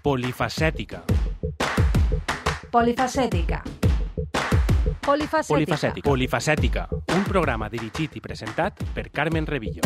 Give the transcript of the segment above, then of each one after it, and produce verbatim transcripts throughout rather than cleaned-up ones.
Polifacètica. Polifacètica. Polifacètica. Polifacètica. Polifacètica. Un programa dirigit i presentat per Carmen Revillo.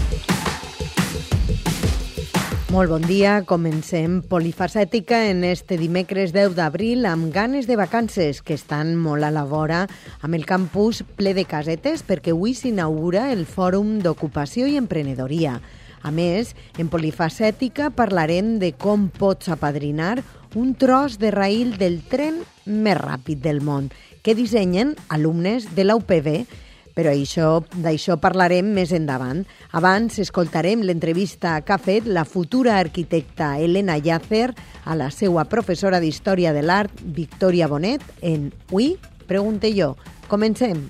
Molt bon dia, comencem Polifacètica en este dimecres deu d'abril amb ganes de vacances que estan molt a la vora amb el campus ple de casetes perquè avui s'inaugura el Fòrum d'Ocupació i Emprenedoria. A més, en Polifacètica parlarem de com pots apadrinar un tros de raïl del tren més ràpid del món que dissenyen alumnes de la U P B. Però això, d'això parlarem més endavant. Abans escoltarem l'entrevista que ha fet la futura arquitecta Elena Llàcer a la seva professora d'Història de l'Art, Victòria Bonet, en Ui, pregunte jo. Comencem.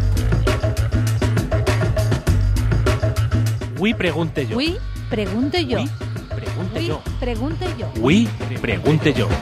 Ui, pregunte jo. Ui, pregunte jo. Ui, pregunte Ui, jo. pregunte jo. Ui, pregunte jo.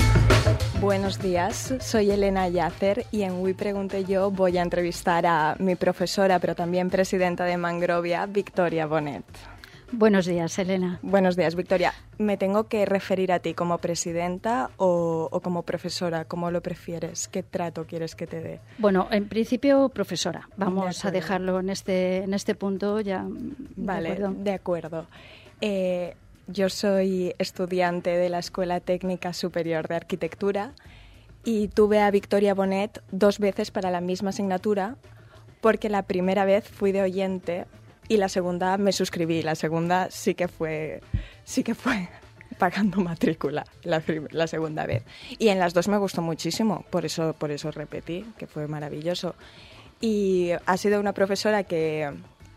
Buenos días, soy Elena Llàcer y en Ui Pregunte Yo voy a entrevistar a mi profesora, pero también presidenta de Mangrovia, Victòria Bonet. Buenos días, Elena. Buenos días, Victòria. ¿Me tengo que referir a ti como presidenta o, o como profesora? ¿Cómo lo prefieres? ¿Qué trato quieres que te dé? Bueno, en principio, profesora. Vamos De a dejarlo en este, en este punto ya. Vale, de acuerdo. de acuerdo. Eh, Yo soy estudiante de la Escuela Técnica Superior de Arquitectura y tuve a Victòria Bonet dos veces para la misma asignatura porque la primera vez fui de oyente y la segunda me suscribí. La segunda sí que fue, sí que fue pagando matrícula la, la segunda vez. Y en las dos me gustó muchísimo, por eso, por eso repetí, que fue maravilloso. Y ha sido una profesora que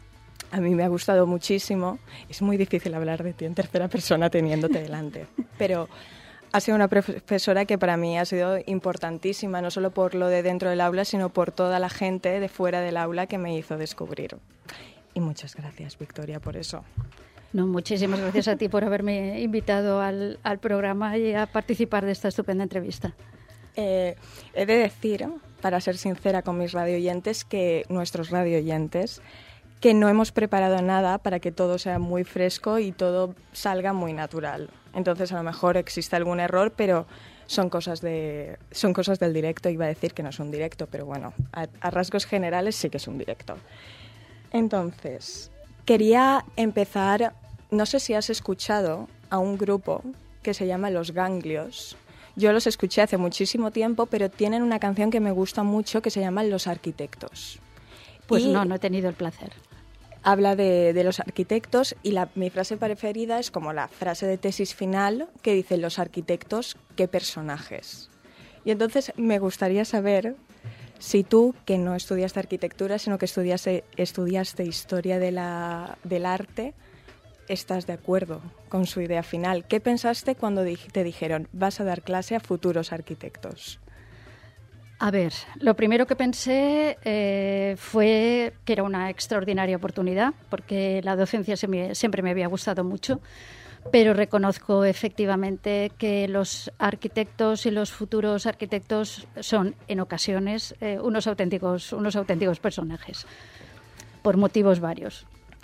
a mí me ha gustado muchísimo. Es muy difícil hablar de ti en tercera persona teniéndote delante, pero ha sido una profesora que para mí ha sido importantísima, no solo por lo de dentro del aula, sino por toda la gente de fuera del aula que me hizo descubrir. Y muchas gracias, Victòria, por eso. No, muchísimas gracias a ti por haberme invitado al, al programa y a participar de esta estupenda entrevista. Eh, he de decir, para ser sincera con mis radioyentes, que nuestros radioyentes, que no hemos preparado nada para que todo sea muy fresco y todo salga muy natural. Entonces, a lo mejor existe algún error, pero son cosas de son cosas del directo. Iba a decir que no es un directo, pero bueno, a, a rasgos generales sí que es un directo. Entonces, quería empezar, no sé si has escuchado a un grupo que se llama Los Ganglios. Yo los escuché hace muchísimo tiempo, pero tienen una canción que me gusta mucho que se llama Los Arquitectos. Pues Y no, no he tenido el placer. habla de, de los arquitectos y la, mi frase preferida es como la frase de tesis final que dice: los arquitectos, qué personajes. Y entonces me gustaría saber si tú, que no estudiaste arquitectura, sino que estudiaste, estudiaste historia de la, del arte, estás de acuerdo con su idea final. ¿Qué pensaste cuando di- te dijeron vas a dar clase a futuros arquitectos? A ver, lo primero que pensé eh, fue que era una extraordinaria oportunidad, porque la docencia se me- siempre me había gustado mucho, pero reconozco efectivamente que los arquitectos y los futuros arquitectos son, en ocasiones, eh, unos auténticos, unos auténticos personajes, por motivos varios.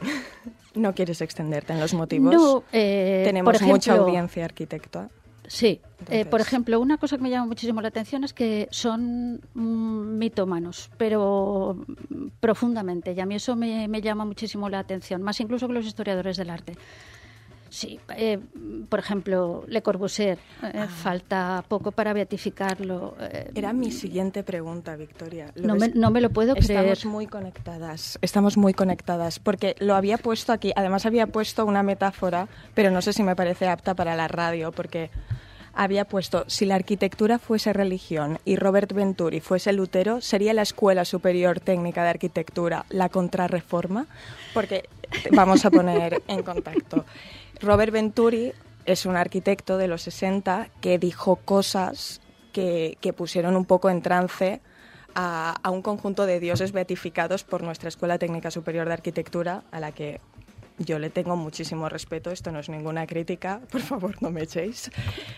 ¿No quieres extenderte en los motivos? No, eh, Tenemos por ejemplo, mucha audiencia arquitecta. Sí, Entonces, eh, por ejemplo, una cosa que me llama muchísimo la atención es que son mm, mitómanos, pero mm, profundamente, y a mí eso me, me llama muchísimo la atención, más incluso que los historiadores del arte. Sí, eh, por ejemplo, Le Corbusier, eh, Ah. falta poco para beatificarlo. eh, Era mi siguiente pregunta, Victòria. ¿Lo no, ves? me, no me lo puedo Estamos creer. muy conectadas, estamos muy conectadas, porque lo había puesto aquí, además había puesto una metáfora, pero no sé si me parece apta para la radio, porque había puesto, si la arquitectura fuese religión y Robert Venturi fuese Lutero, ¿sería la Escuela Superior Técnica de Arquitectura la Contrarreforma? Porque vamos a poner en contacto. Robert Venturi es un arquitecto de los sesenta que dijo cosas que, que pusieron un poco en trance a, a un conjunto de dioses beatificados por nuestra Escuela Técnica Superior de Arquitectura, a la que yo le tengo muchísimo respeto. Esto no es ninguna crítica, por favor, no me echéis.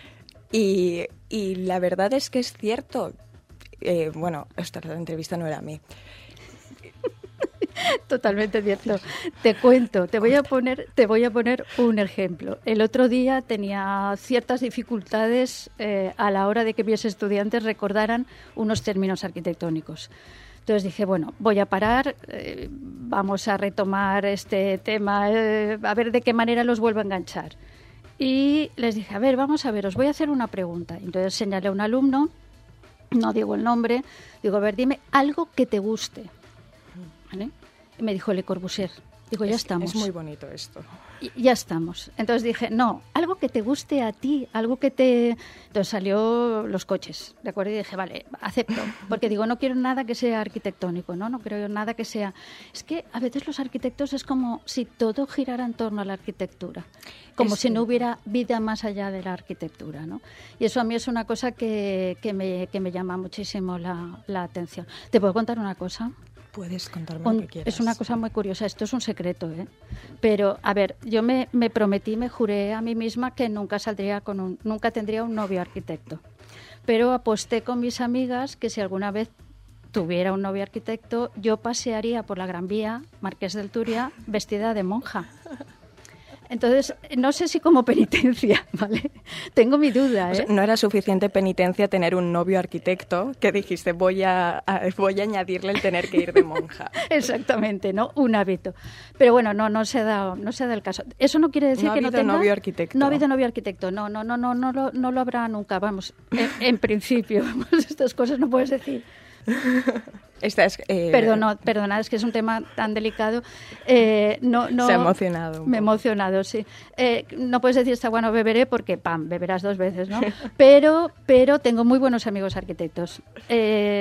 Y, y la verdad es que es cierto. Eh, bueno, esta entrevista no era a mí. Totalmente cierto. Te cuento, te voy a poner, te voy a poner un ejemplo. El otro día tenía ciertas dificultades eh, a la hora de que mis estudiantes recordaran unos términos arquitectónicos. Entonces dije, bueno, voy a parar, eh, vamos a retomar este tema, eh, a ver de qué manera los vuelvo a enganchar. Y les dije, a ver, vamos a ver, os voy a hacer una pregunta. Entonces señalé a un alumno, no digo el nombre, digo, a ver, dime algo que te guste. ¿Vale? Y me dijo Le Corbusier. Digo, ya es, estamos. Es muy bonito esto. Y, ya estamos. Entonces dije, no, algo que te guste a ti, algo que te... Entonces salió los coches, ¿de acuerdo? Y dije, vale, acepto. Porque digo, no quiero nada que sea arquitectónico, ¿no? No quiero nada que sea... Es que a veces los arquitectos es como si todo girara en torno a la arquitectura. Como es si no hubiera vida más allá de la arquitectura, ¿no? Y eso a mí es una cosa que, que, me, que me llama muchísimo la, la atención. ¿Te puedo contar una cosa? Puedes contarme Un, lo que quieras. Es una cosa muy curiosa, esto es un secreto, ¿eh? Pero, a ver, yo me, me prometí, me juré a mí misma que nunca saldría con un, nunca tendría un novio arquitecto. Pero aposté con mis amigas que si alguna vez tuviera un novio arquitecto, yo pasearía por la Gran Vía, Marqués del Turia, vestida de monja. Entonces, no sé si como penitencia, ¿vale? Tengo mi duda, ¿eh? O sea, no era suficiente penitencia tener un novio arquitecto que dijiste, voy a, a, voy a añadirle el tener que ir de monja. Exactamente, ¿no? Un hábito. Pero bueno, no, no se da, no se da el caso. Eso no quiere decir no que no tenga... No ha habido novio arquitecto. No ha habido novio arquitecto, no, no, no, no, no, lo, no lo habrá nunca, vamos, en, en principio, estas cosas no puedes decir. Esta es, eh... Perdona, perdona, es que es un tema tan delicado. Eh, no, no, Se ha emocionado. Me he emocionado, sí. Eh, no puedes decir esta bueno beberé porque, pam, beberás dos veces, ¿no? Pero, pero tengo muy buenos amigos arquitectos. Eh,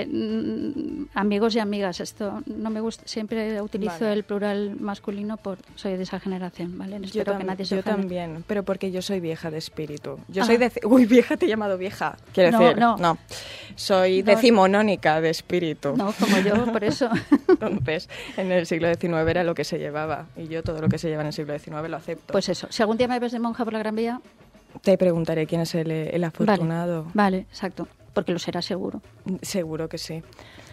amigos y amigas, esto no me gusta. Siempre utilizo vale. el plural masculino por soy de esa generación, ¿vale? Espero yo que nadie se Yo ofenda. también, pero porque yo soy vieja de espíritu. Yo ah. soy de... Uy, vieja, te he llamado vieja. Quiero no, decir, no. no. Soy no. decimonónica de espíritu. No, como yo, por eso. Entonces, en el siglo diecinueve era lo que se llevaba y yo todo lo que se lleva en el siglo diecinueve lo acepto. Pues eso, si algún día me ves de monja por la Gran Vía... Te preguntaré quién es el, el afortunado. Vale, vale, exacto, porque lo será seguro. Seguro que sí.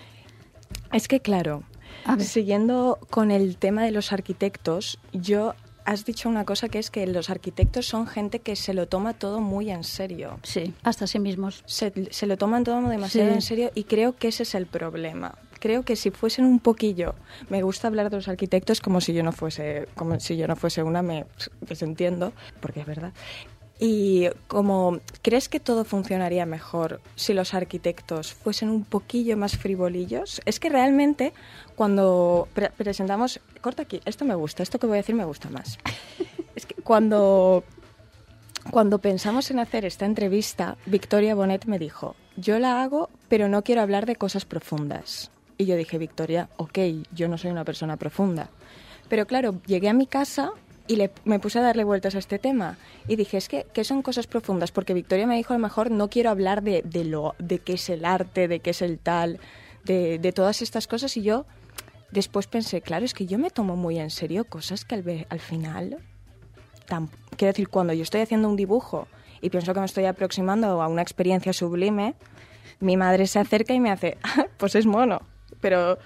Es que claro, siguiendo con el tema de los arquitectos, yo... Has dicho una cosa que es que los arquitectos son gente que se lo toma todo muy en serio. Sí, hasta sí mismos. Se, se lo toman todo demasiado sí. en serio y creo que ese es el problema. Creo que si fuesen un poquillo... Me gusta hablar de los arquitectos como si yo no fuese, como si yo no fuese una, me desentiendo, porque es verdad. Y como, ¿crees que todo funcionaría mejor si los arquitectos fuesen un poquillo más frivolillos? Es que realmente cuando pre- presentamos... Corta aquí, esto me gusta, esto que voy a decir me gusta más. Es que cuando, cuando pensamos en hacer esta entrevista, Victoria Bonet me dijo, yo la hago, pero no quiero hablar de cosas profundas. Y yo dije, Victoria, ok, yo no soy una persona profunda. Pero claro, llegué a mi casa... Y le, me puse a darle vueltas a este tema y dije, es que ¿qué son cosas profundas? Porque Victoria me dijo, a lo mejor no quiero hablar de, de, lo, de qué es el arte, de qué es el tal, de, de todas estas cosas. Y yo después pensé, claro, es que yo me tomo muy en serio cosas que al, al final... Tan, quiero decir, cuando yo estoy haciendo un dibujo y pienso que me estoy aproximando a una experiencia sublime, mi madre se acerca y me hace, ah, pues es mono, pero...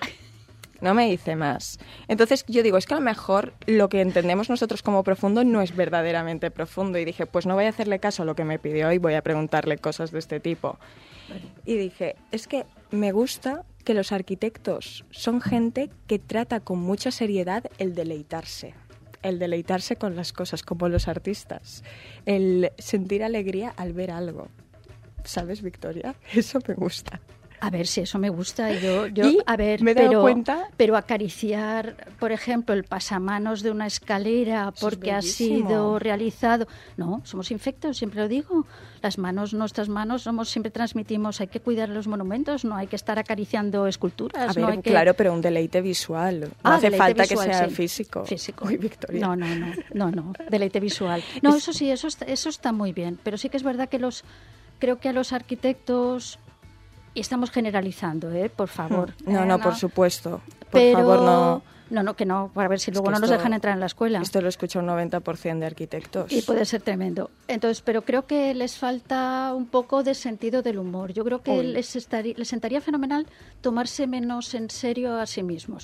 No me dice más. Entonces yo digo, es que a lo mejor lo que entendemos nosotros como profundo no es verdaderamente profundo. Y dije, pues no voy a hacerle caso a lo que me pidió y voy a preguntarle cosas de este tipo. Vale. Y dije, es que me gusta que los arquitectos son gente que trata con mucha seriedad el deleitarse. El deleitarse con las cosas, como los artistas. El sentir alegría al ver algo. ¿Sabes, Victoria? Eso me gusta. A ver, si eso me gusta. Yo, yo y a ver, me he dado pero, cuenta... pero acariciar, por ejemplo, el pasamanos de una escalera porque ha sido realizado... No, somos infectos, siempre lo digo. Las manos, nuestras manos, somos siempre transmitimos, hay que cuidar los monumentos, no hay que estar acariciando esculturas. A ver, no hay claro, que... pero un deleite visual. No ah, hace falta visual, que sea sí. físico. Físico. Uy, Victoria. No, no, no, no, no, deleite visual. No, eso sí, eso está, eso está muy bien, pero sí que es verdad que los... Creo que a los arquitectos... Y estamos generalizando, ¿eh? Por favor. No, no, no, por supuesto. Por Pero... favor, no... No, no, que no, para ver si es luego no esto, nos dejan entrar en la escuela. Esto lo escucha un noventa por ciento de arquitectos. Y puede ser tremendo. Entonces, pero creo que les falta un poco de sentido del humor. Yo creo que les, estaría, les sentaría fenomenal tomarse menos en serio a sí mismos.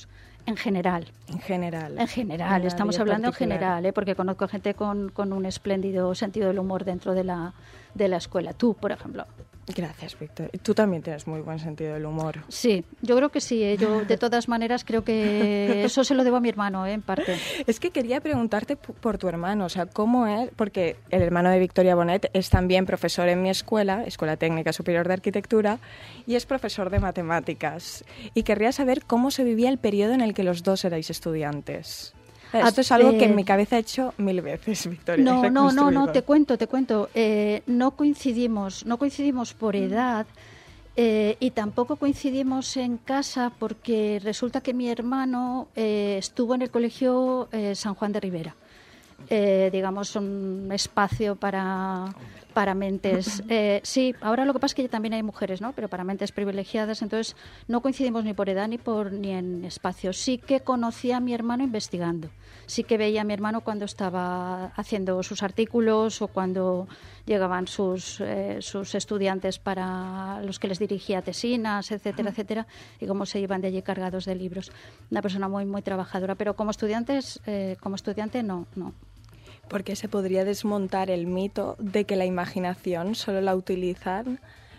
En general. En general. En general, en estamos nadie hablando en particular. general, ¿eh? Porque conozco gente con, con un espléndido sentido del humor dentro de la, de la escuela. Tú, por ejemplo. Gracias, Víctor. Tú también tienes muy buen sentido del humor. Sí, yo creo que sí. ¿eh? Yo, de todas maneras, creo que eso se lo debo a mi hermano, ¿eh? En parte. Es que quería preguntarte p- por tu hermano, o sea, ¿cómo es? Porque el hermano de Victoria Bonet es también profesor en mi escuela, Escuela Técnica Superior de Arquitectura, y es profesor de matemáticas. Y querría saber cómo se vivía el periodo en el que los dos erais estudiantes. Esto es algo que en mi cabeza he hecho mil veces, Victoria. No, he no, no, no, reconstruido. te cuento, te cuento. Eh, no coincidimos, no coincidimos por edad eh, y tampoco coincidimos en casa porque resulta que mi hermano eh, estuvo en el colegio eh, San Juan de Ribera. Eh, digamos, un espacio para, para mentes. Eh, sí, ahora lo que pasa es que también hay mujeres, ¿no? Pero para mentes privilegiadas, entonces no coincidimos ni por edad ni por ni en espacio. Sí que conocí a mi hermano investigando. Sí que veía a mi hermano cuando estaba haciendo sus artículos o cuando llegaban sus, eh, sus estudiantes para los que les dirigía tesinas, etcétera, etcétera, y cómo se iban de allí cargados de libros. Una persona muy, muy trabajadora, pero como estudiantes, eh, como estudiante no, no. Porque se podría desmontar el mito de que la imaginación solo la utilizan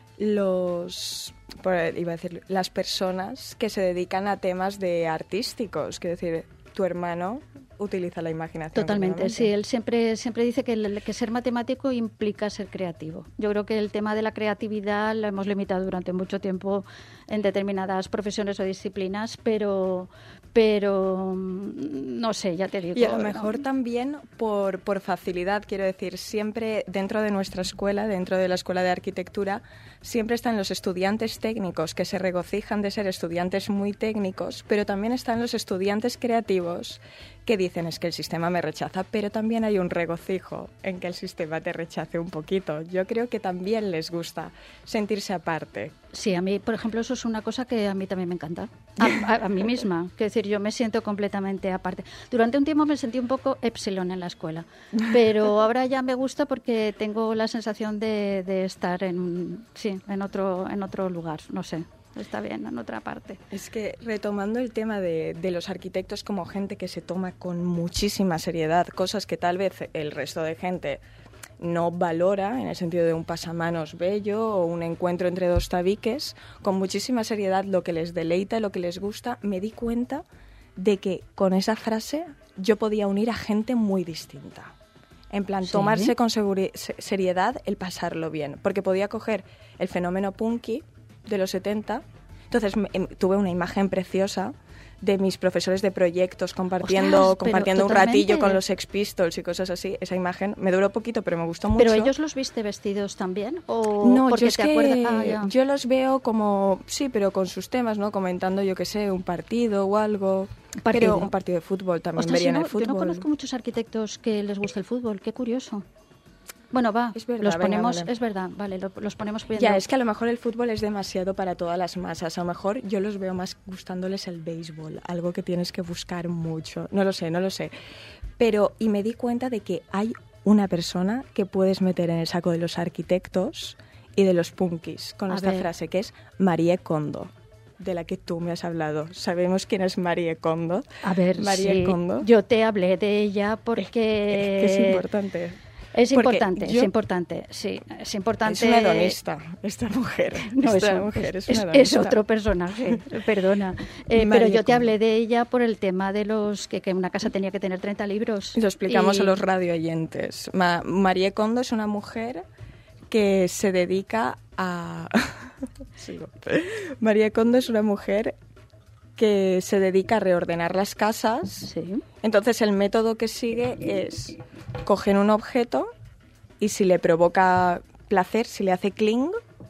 los, por- iba a decir, las personas que se dedican a temas de artísticos. Quiero decir, tu hermano utiliza la imaginación. Totalmente, plenamente. sí. Él siempre, siempre dice que, el- que ser matemático implica ser creativo. Yo creo que el tema de la creatividad lo hemos limitado durante mucho tiempo en determinadas profesiones o disciplinas, pero, pero mm, no sé, ya te digo. Y a lo ¿no? mejor también por, por facilidad, quiero decir, siempre dentro de nuestra escuela, dentro de la Escuela de Arquitectura, siempre están los estudiantes técnicos que se regocijan de ser estudiantes muy técnicos, pero también están los estudiantes creativos que dicen es que el sistema me rechaza, pero también hay un regocijo en que el sistema te rechace un poquito. Yo creo que también les gusta sentirse aparte. Sí, a mí, por ejemplo, eso es una cosa que a mí también me encanta. A, a- a mí misma. Quiero decir, yo me siento completamente aparte. Durante un tiempo me sentí un poco epsilon en la escuela, pero ahora ya me gusta porque tengo la sensación de, de estar en, un- sí, en, otro, en otro lugar, no sé. Está bien, en otra parte. Es que retomando el tema de, de los arquitectos como gente que se toma con muchísima seriedad cosas que tal vez el resto de gente no valora, en el sentido de un pasamanos bello o un encuentro entre dos tabiques, con muchísima seriedad lo que les deleita, lo que les gusta, me di cuenta de que con esa frase yo podía unir a gente muy distinta. En plan, ¿Sí? tomarse con seguri- se- seriedad el pasarlo bien, porque podía coger el fenómeno punky de los setenta. Entonces me- em, tuve una imagen preciosa de mis profesores de proyectos compartiendo, Ostras, pero compartiendo un totalmente. ratillo con los Sex Pistols y cosas así. Esa imagen me duró poquito, pero me gustó mucho. ¿Pero ellos los viste vestidos también? ¿O No, porque yo es te que acuerdas? Ah, ya. yo los veo como, sí, pero con sus temas, ¿no? Comentando, yo qué sé, un partido o algo. Partido. Pero un partido de fútbol también Ostras, verían yo no, el fútbol. yo no conozco muchos arquitectos que les guste el fútbol. Qué curioso. Bueno, va, Es verdad, los venga, ponemos, vale. es verdad, vale, lo- los ponemos viendo. Ya, es que a lo mejor el fútbol es demasiado para todas las masas. A lo mejor yo los veo más gustándoles el béisbol, algo que tienes que buscar mucho. No lo sé, no lo sé. Pero, y me di cuenta de que hay una persona que puedes meter en el saco de los arquitectos y de los punkis con A esta ver. frase, que es Marie Kondo, de la que tú me has hablado. ¿Sabemos quién es Marie Kondo? A ver, Marie sí, Kondo. yo te hablé de ella porque... Que es importante. Es Porque importante, yo- es importante, sí, es importante. Es una hedonista, esta mujer. No, esta es, mujer es, es, una es hedonista. otro personaje, perdona. Eh, pero Marie yo te Kondo. hablé de ella por el tema de los que, que una casa tenía que tener treinta libros. Lo explicamos Y- a los radioyentes. Ma Marie Kondo es una mujer que se dedica a... Sigo. Marie Kondo es una mujer que se dedica a reordenar las casas. Sí. Entonces el método que sigue es coger un objeto y si le provoca placer, si le hace cling,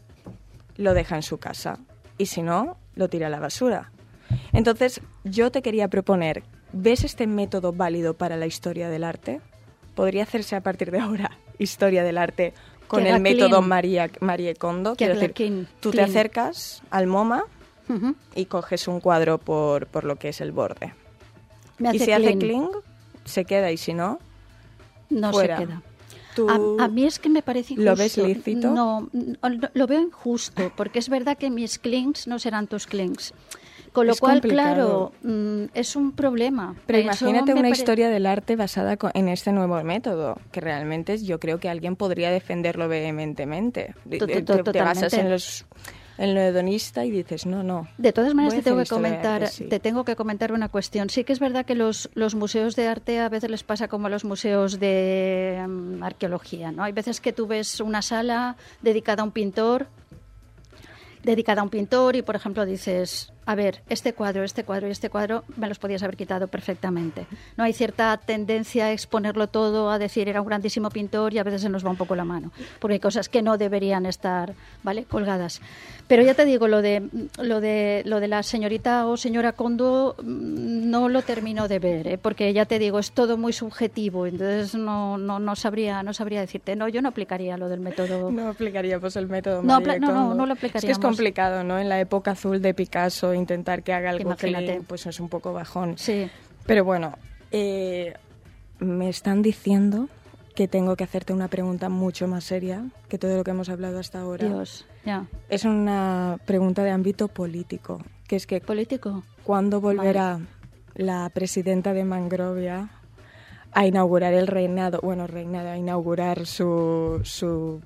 lo deja en su casa. Y si no, lo tira a la basura. Entonces yo te quería proponer, ¿ves este método válido para la historia del arte? ¿Podría hacerse a partir de ahora historia del arte con Que el haga método clean. Marie, Marie Kondo? Que Quiero haga decir, clean, tú te clean. acercas al MoMA Ujú. y coges un cuadro por, por lo que es el borde. Me hace Y si hace clean. cling, se queda, y si no, No fuera. se queda. tú... A, a mí es que me parece injusto. ¿Lo ves lícito? No, no, lo veo injusto, porque es verdad que mis clings no serán tus clings. Con lo Es cual, complicado. claro, mm, es un problema. Pero Eso imagínate me una pare- historia del arte basada co- en este nuevo método, que realmente yo creo que alguien podría defenderlo vehementemente. De- To- de- to- Te, te basas totalmente. en, los, en lo hedonista y dices, no, no. De todas maneras, Voy a te tengo, que hacer historia de comentar, arte, sí. te tengo que comentar una cuestión. Sí que es verdad que los, los museos de arte a veces les pasa como a los museos de mm, arqueología, ¿no? Hay veces que tú ves una sala dedicada a un pintor, dedicada a un pintor y, por ejemplo, dices, a ver, este cuadro, este cuadro y este cuadro me los podías haber quitado perfectamente. No hay cierta tendencia a exponerlo todo, a decir era un grandísimo pintor y a veces se nos va un poco la mano, porque hay cosas que no deberían estar, ¿vale?, colgadas. Pero ya te digo, lo de lo de lo de la señorita o señora Kondo mm, no lo termino de ver, ¿eh? Porque ya te digo, es todo muy subjetivo, entonces no no no sabría no sabría decirte, no, yo no aplicaría lo del método. No aplicaríamos el método No, Marie apla- no, no, Kondo. no lo Es que es aplicaríamos. complicado, ¿no? En la época azul de Picasso intentar que haga algo que Imagínate. le, pues es un poco bajón. Sí. Pero bueno, eh, me están diciendo que tengo que hacerte una pregunta mucho más seria que todo lo que hemos hablado hasta ahora. Dios, ya. Es una pregunta de ámbito político, que es que ¿Político? ¿cuándo volverá la presidenta de Mangrovia a inaugurar el reinado, bueno, reinado, a inaugurar su, su,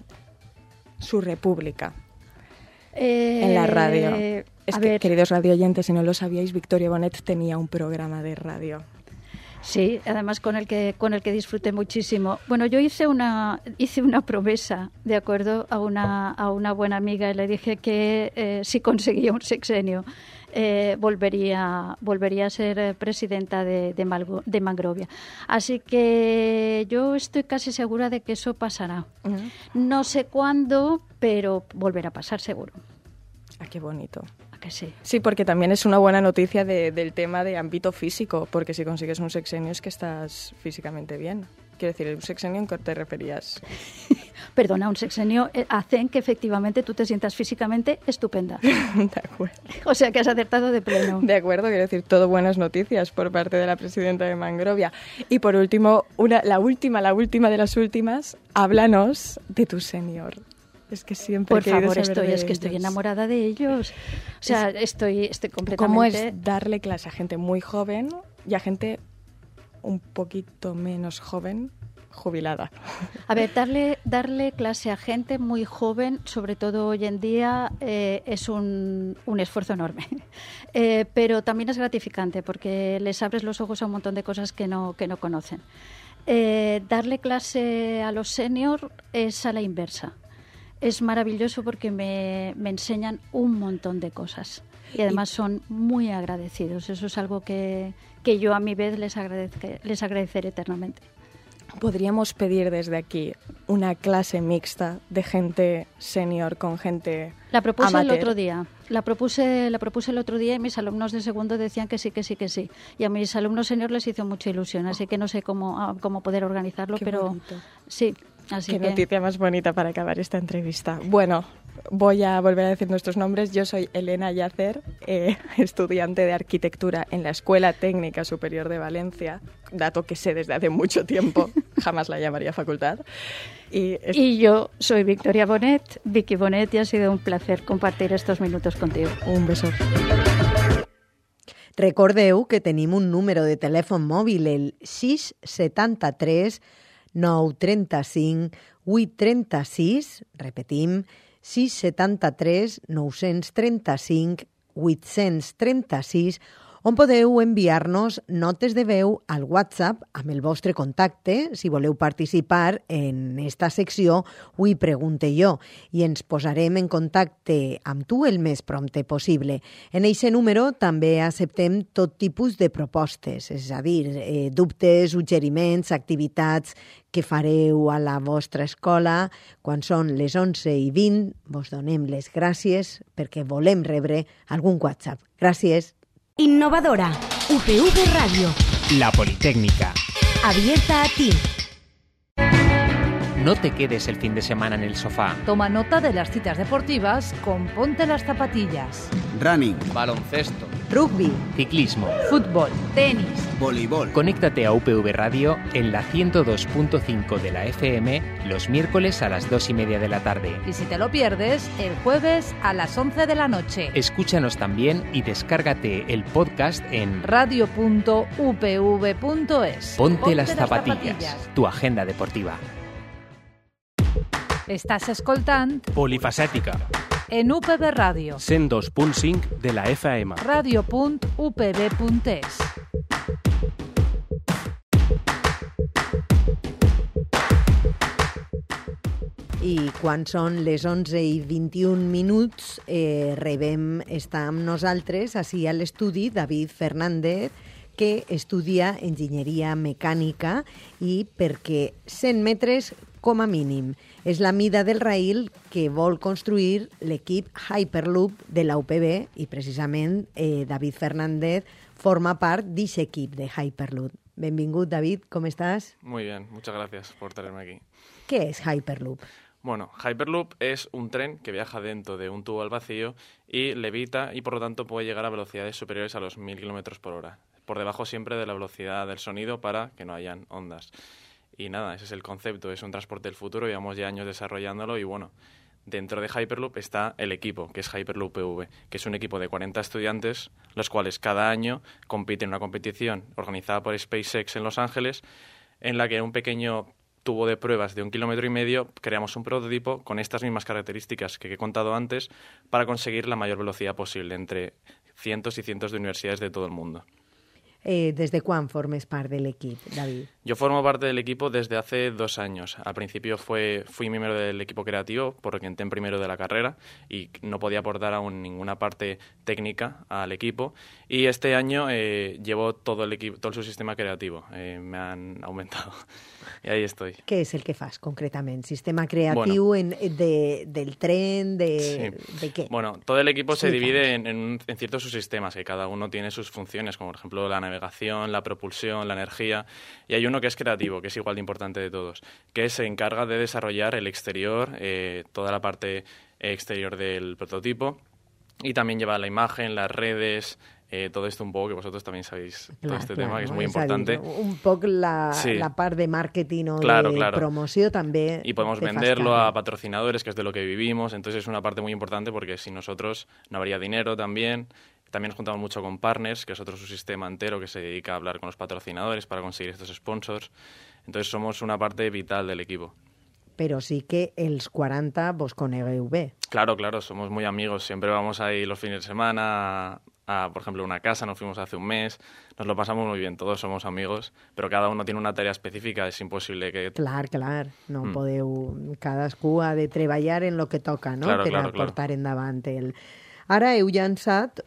su república Eh, en la radio? Es a que, ver, queridos radioyentes, si no lo sabíais, Victoria Bonet tenía un programa de radio. sí, además con el que con el que disfruté muchísimo. Bueno, yo hice una hice una promesa, de acuerdo, a una a una buena amiga y le dije que eh, si conseguía un sexenio eh, volvería volvería a ser eh, presidenta de de, Malgo- de Mangrovia. Así que yo estoy casi segura de que eso pasará. No sé cuándo, pero volverá a pasar seguro. Ah, qué bonito. ¿A que sí? Sí, porque también es una buena noticia de- del tema de ámbito físico, porque si consigues un sexenio es que estás físicamente bien. Quiero decir, ¿un sexenio en qué te referías? Perdona, un sexenio eh, hacen que efectivamente tú te sientas físicamente estupenda. De acuerdo. O sea que has acertado de pleno. De acuerdo, quiero decir, todo buenas noticias por parte de la presidenta de Mangrovia. Y por último, una, la última, la última de las últimas, háblanos de tu senior. Es que siempre Por he querido favor, saber estoy, de es que estoy ellos. enamorada de ellos. O sea, estoy, estoy completamente... ¿Cómo es darle clase a gente muy joven y a gente un poquito menos joven, jubilada? A ver, darle, darle clase a gente muy joven, sobre todo hoy en día, eh, es un, un esfuerzo enorme. Eh, pero también es gratificante porque les abres los ojos a un montón de cosas que no, que no conocen. Eh, darle clase a los senior es a la inversa. Es maravilloso porque me, me enseñan un montón de cosas y además son muy agradecidos. Eso es algo que, que yo a mi vez les, agradezca, les agradeceré eternamente. Podríamos pedir desde aquí una clase mixta de gente senior con gente La propuse amateur. el otro día. La propuse, la propuse el otro día y mis alumnos de segundo decían que sí, que sí, que sí. Y a mis alumnos senior les hizo mucha ilusión, así que no sé cómo, ah, cómo poder organizarlo, Qué pero bonito. sí. Así Qué que noticia más bonita para acabar esta entrevista. Bueno, voy a volver a decir nuestros nombres. Yo soy Elena Yacer, eh, estudiante de arquitectura en la Escuela Técnica Superior de Valencia, dato que sé desde hace mucho tiempo, jamás la llamaría facultad. Y, es- Y yo soy Victoria Bonet, Vicky Bonet, y ha sido un placer compartir estos minutos contigo. un beso. Recordeu que tenim un número de telèfon mòbil, el sis setanta-tres nou trenta-cinc vuit trenta-sis, repetim, sis setanta-tres nou trenta-cinc vuit trenta-sis, on podeu enviar-nos notes de veu al WhatsApp amb el vostre contacte si voleu participar en esta secció Ui pregunte jo, i ens posarem en contacte amb tu el més prompte possible. En aquest número també acceptem tot tipus de propostes, és a dir, eh, dubtes, suggeriments, activitats que fareu a la vostra escola. Quan són les onze i vint, vos donem les gràcies perquè volem rebre algun WhatsApp. Gràcies. Innovadora. U P V Radio. La Politécnica. Abierta a ti. No te quedes el fin de semana en el sofá. Toma nota de las citas deportivas con Ponte las zapatillas. Running, baloncesto, rugby, ciclismo, fútbol, tenis, voleibol. Conéctate a U P V Radio en la ciento dos punto cinco de la F M los miércoles a las dos y media de la tarde. y si te lo pierdes, el jueves a las once de la noche. Escúchanos también y descárgate el podcast en radio punto u p v punto es. Ponte, las, zapatillas, tu agenda deportiva. Estàs escoltant Polifacètica, en U P V Ràdio, cent dos punt cinc de la F M. radio punto u p v punto es. i quan són les onze i vint-i-un minuts eh, rebem, està amb nosaltres així a l'estudi David Fernández, que estudia enginyeria mecànica i perquè cent metres com a mínim és la mida del raïl que vol construir l'equip Hyperloop de la U P B i precisament eh, David Fernández forma part d'aquest equip de Hyperloop. Benvingut, David, com estàs? Muy bien, muchas gracias por tenerme aquí. Què és Hyperloop? Bueno, Hyperloop es un tren que viaja dentro de un tubo al vacío y levita y por lo tanto puede llegar a velocidades superiores a los mil kilómetros por hora. Por debajo siempre de la velocidad del sonido para que no hayan ondas. Y nada, ese es el concepto, es un transporte del futuro, llevamos ya años desarrollándolo y bueno, dentro de Hyperloop está el equipo, que es Hyperloop P V, que es un equipo de cuarenta estudiantes, los cuales cada año compiten en una competición organizada por SpaceX en Los Ángeles, en la que en un pequeño tubo de pruebas de un kilómetro y medio creamos un prototipo con estas mismas características que he contado antes para conseguir la mayor velocidad posible entre cientos y cientos de universidades de todo el mundo. Eh, ¿Des de quan formes part de l'equip, David? Yo formo parte del equipo desde hace dos años. Al principio fue, fui miembro del equipo creativo porque entré en primero de la carrera y no podía aportar aún ninguna parte técnica al equipo. Y este año eh, llevo todo el equipo, todo el subsistema creativo. Eh, me han aumentado y ahí estoy. Què és el que fas concretament? Sistema creatiu Bueno. en, de, del tren, de, Sí. de què? Bueno, todo el equipo se Explícanos. divide en, en, un- en ciertos subsistemas, que cada uno tiene sus funciones, como por ejemplo la navegación, la propulsión, la energía, y hay uno que es creativo, que es igual de importante de todos, que se encarga de desarrollar el exterior, eh, toda la parte exterior del prototipo, y también lleva la imagen, las redes, eh, todo esto un poco, que vosotros también sabéis todo Clar, este clar, tema, que es no? muy És a dir, importante. un poc la, Sí. la part de màrqueting o Claro, de claro. promoció també. Y podemos te fas venderlo a càrrec. patrocinadores, que es de lo que vivimos. Entonces es una parte muy importante porque sin nosotros no habría dinero también. También nos juntamos mucho con Partners, que es otro subsistema entero que se dedica a hablar con los patrocinadores para conseguir estos sponsors. Entonces somos una parte vital del equipo. Però sí que els quaranta vos conegueu bé. Claro, claro, somos muy amigos. Siempre vamos ahí los fines de semana a, a, por ejemplo, una casa. Nos fuimos hace un mes. Nos lo pasamos muy bien. Todos somos amigos, pero cada uno tiene una tarea específica. Es imposible que... Clar, clar, no Mm. podeu... Cadascú ha de treballar en lo que toca, no? Claro, per claro, a claro. portar endavant el... Ara heu llançat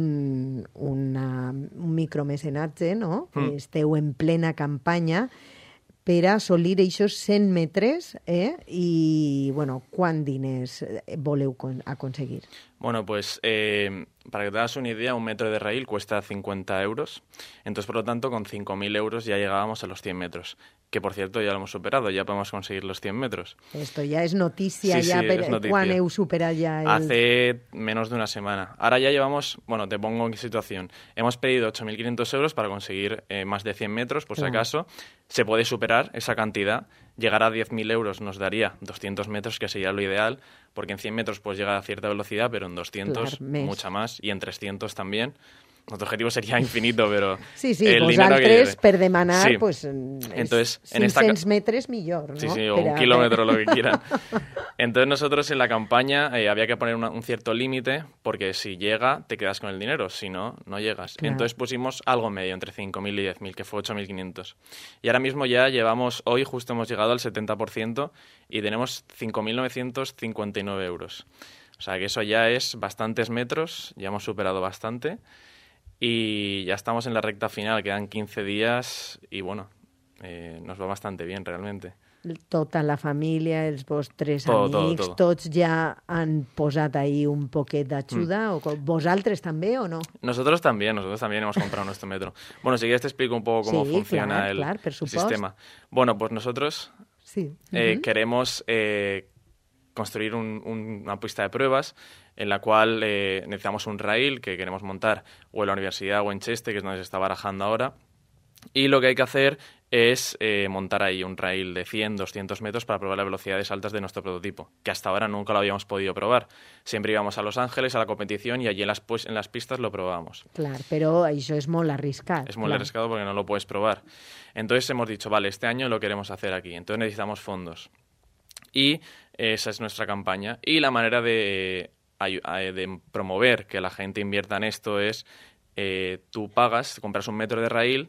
un, una, un micromecenatge, no? Mm. Esteu en plena campanya per a assolir aquests cent metres, eh? I, bueno, quant diners voleu con- aconseguir? Bueno, pues eh, para que te hagas una idea, un metro de raíl cuesta cincuenta euros. Entonces, por lo tanto, con cinco mil euros ya llegábamos a los cien metros. Que, por cierto, ya lo hemos superado, ya podemos conseguir los cien metros. Esto ya és notícia, Sí, ja sí, per, és notícia. quan heu superat ja el... Hace menos de una semana. Ahora ya llevamos, bueno, te pongo en situación. Hemos pedido ocho mil quinientos euros para conseguir eh, más de cien metros, por si Claro. acaso. Se puede superar esa cantidad. Llegar a diez mil euros nos daría doscientos metros, que sería lo ideal, porque en cien metros puedes llegar a cierta velocidad, pero en doscientos Clar, més. mucha más, y en trescientos también. Nuestro objetivo sería infinito, pero Sí, sí, el dinero que vosaltres lleve. per demanar, Sí. pues, Entonces, en esta ca- cinc-cents metres millor, ¿no? Sí, sí, o Per un a- kilómetro, lo que quieran. Entonces nosotros en la campaña eh, había que poner una- un cierto límite, porque si llega, te quedas con el dinero, si no, no llegas. Claro. Entonces pusimos algo medio, entre cinco mil y diez mil, que fue ocho mil quinientos. Y ahora mismo ya llevamos, hoy justo hemos llegado al setenta por ciento y tenemos cinco mil novecientos cincuenta y nueve euros. O sea que eso ya es bastantes metros, ya hemos superado bastante. Y ya estamos en la recta final, quedan quince días y bueno, eh, nos va bastante bien realmente. Tota la família, els vostres Todo, todo, amics, todo. tots ja han posat ahí un poquet d'ajuda? Mm. O co- vosaltres també o no? Nosotros también, nosotros también hemos comprado nuestro metro. Bueno, si quieres te explico un poco cómo Sí, funciona clar, el, clar, per el supost. sistema. Bueno, pues nosotros Sí. eh, Mhm. queremos eh, construir un, un, una pista de pruebas en la cual eh, necesitamos un rail que queremos montar o en la universidad o en Cheste, que es donde se está barajando ahora. Y lo que hay que hacer es eh, montar ahí un rail de cien, doscientos metros para probar las velocidades altas de nuestro prototipo, que hasta ahora nunca lo habíamos podido probar. Siempre íbamos a Los Ángeles, a la competición, y allí en las, pues, en las pistas lo probábamos. Clar, però això és molt arriscat. Es muy clar. arriesgado porque no lo puedes probar. Entonces hemos dicho, vale, este año lo queremos hacer aquí, entonces necesitamos fondos. Y esa es nuestra campaña. Y la manera de, de promover que la gente invierta en esto es, eh, tú pagas, compras un metro de rail,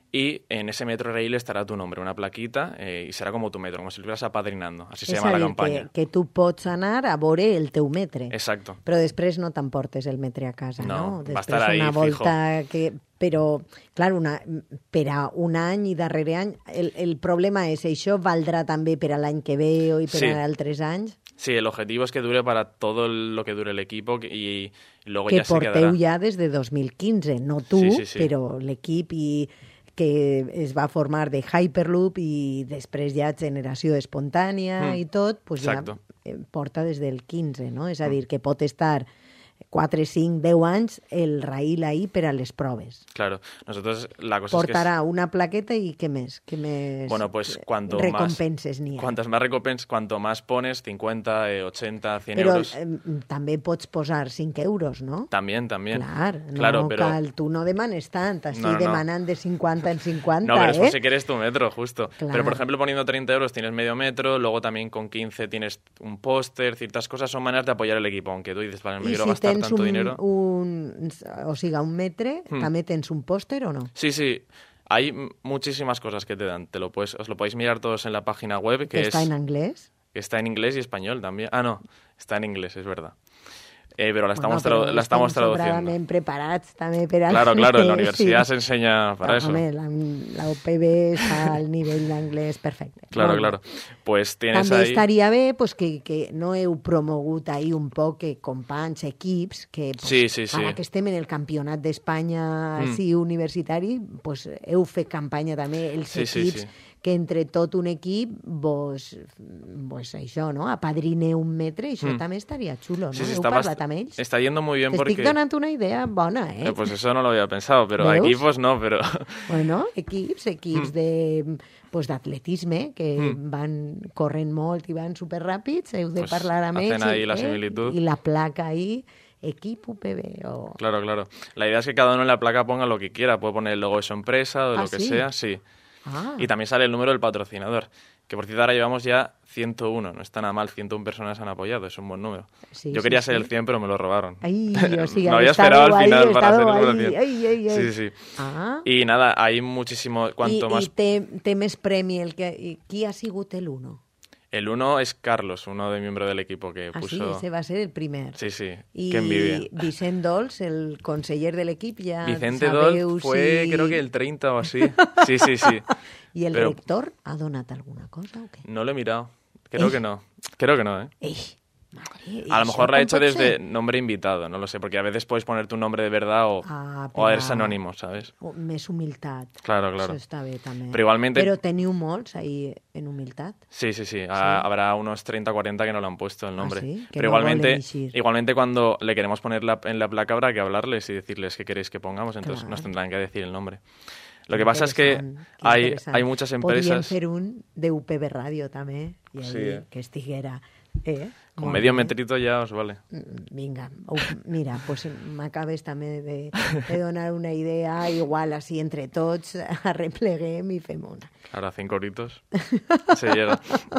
y en ese metro de rail estará tu nombre, una plaquita, eh, y serà com tu metro, com si estuvieras apadrinando. Así se és llama a la dir, campaña. Que, que tu pots anar a veure el teu metre. Exacto. Però després no t'emportes el metre a casa, no? No, va Després estar ahí, una volta fijo. que... Però, clar, una, per a un any i darrere any, el, el problema és això valdrà també per a l'any que ve o i per Sí. a altres anys? Sí, el objetivo es que dure para todo lo que dure el equipo y, y luego Que ya se porteu quedará. ja des de dos mil quinze, no tu, Sí, sí, sí. però l'equip i que es va formar de Hyperloop i després ja generació espontània Mm. i tot, pues ja Exacto. eh, porta des del quinze, no? És a dir, que pot estar quatre, cinc, deu anys el rail ahí per a les proves. Claro, nosotros la cosa Portarà es que... una plaqueta i què més? Què més Bueno, pues cuanto recompenses más, n'hi ha? cuantas más recompensas, cuanto más pones, cincuenta, eh, ochenta, cien Però euros. eh, també pots posar cinc euros, no? También, también. Clar, no Claro, pero... cal, tu no demanes tant, així No, no, no. demanant de cinquanta en cinquanta, No, pero eh? es por si quieres tu metro, justo. Claro. Pero, por ejemplo, poniendo treinta euros tienes medio metro, luego también con quince tienes un póster, ciertas cosas son maneras de apoyar el equipo, aunque tú dices, vale, me I quiero si gastar tens tanto un, dinero. un, o sigui, un metre, Hmm. també tens un pòster o no? Sí, sí. Hay m- muchísimas cosas que te dan. Te lo puedes, os lo podéis mirar todos en la página web, que Està es en anglès? que está en inglés y español también. Ah, no, está en inglés, es verdad. Eh, pero la estamos, Bueno, tradu- però la estamos estem traduciendo. sobradament preparats també per al... Claro, claro, en la Sí. universidad se enseña para Ah, eso. Home, la, la U P B està al nivell d'anglès perfecte. Claro, Molt bé. claro. Pues tienes També ahí... estaria bé pues, que, que no heu promogut ahir un poc que companys, equips, que pues, Sí, sí, sí. ara que estem en el campionat d'Espanya Mm. sí, universitari, pues, heu fet campanya també els Sí, sí, equips sí. que entre tot un equip vos, vos això, no? Apadrineu un metre, i això Mm. també estaria xulo, no? Sí, sí, Heu está parlat bast- amb ells? Está yendo muy bien T'estic porque... donant una idea bona, eh? Eh, pues eso no lo había pensado, pero a ¿Veus? equipos no, pero... Bueno, equips, equips Mm. de pues, d'atletisme, que Mm. van corrent molt i van superràpids, heu de Pues parlar amb hacen ells. ahí i, la similitud. I la placa ahí, equip U P B. O... Claro, claro. La idea es que cada uno en la placa ponga lo que quiera. Puede poner el logo de su empresa o de ¿Ah, lo que sí? sea, sí. Ah, Y también sale el número del patrocinador. Que por cierto ahora llevamos ya ciento uno. No está nada mal, ciento una personas han apoyado. Es un buen número. sí, Yo sí, quería sí. ser el cien, pero me lo robaron. Ai, o sigui, Me había estàveu esperado al ahí, final para ser el estàveu número ahí. cien. Ai, ai, ai. Sí, sí. Ah, Y nada, hay muchísimo... Cuanto I, más... i té, té més premi el que... I qui ha sigut l'uno? El uno es Carlos, uno de miembro del equipo que Ah, sí, puso... ese va ser el primer. Sí, sí. I Qué envidia. Vicent Dols, el conseller de l'equip, ja Vicente sabeu Dol fue, si... creo que el treinta o así. Sí, sí, sí. I el Però- rector ha donat alguna cosa o què? No lo he mirado. Creo Ey. que no. Creo que no, ¿eh? Ei, madre, A lo ¿y mejor això lo ha com hecho pot desde ser? nombre invitado, no lo sé, porque a veces puedes poner tu nombre de verdad o, Ah, o eres però- anónimo, ¿sabes? O més humilitat. Claro, claro. Això està bé, també. Pero igualmente- Però teniu molts ahí en humilitat? Sí, sí, sí. Ha- Habrá unos treinta o cuarenta que no le han puesto el nombre. Ah, sí? Que Pero no igualmente, volen eixir. igualmente cuando le queremos poner la- en la placa habrá que hablarles y decirles qué queréis que pongamos, entonces Claro. nos tendrán que decir el nombre. Lo que pasa es que Interessant, que hay, interessant. hay muchas Podríem empresas fer un de U P B Ràdio, també, i ahí, Sí, eh? que estiguera... Eh? con Molt medio bé. metrito ya os vale. Mm, Vinga, Uf, mira, pues m'acabes també de, de donar una idea, igual així entre tots arrepleguem i fem una. Ahora cinco horitos se llega.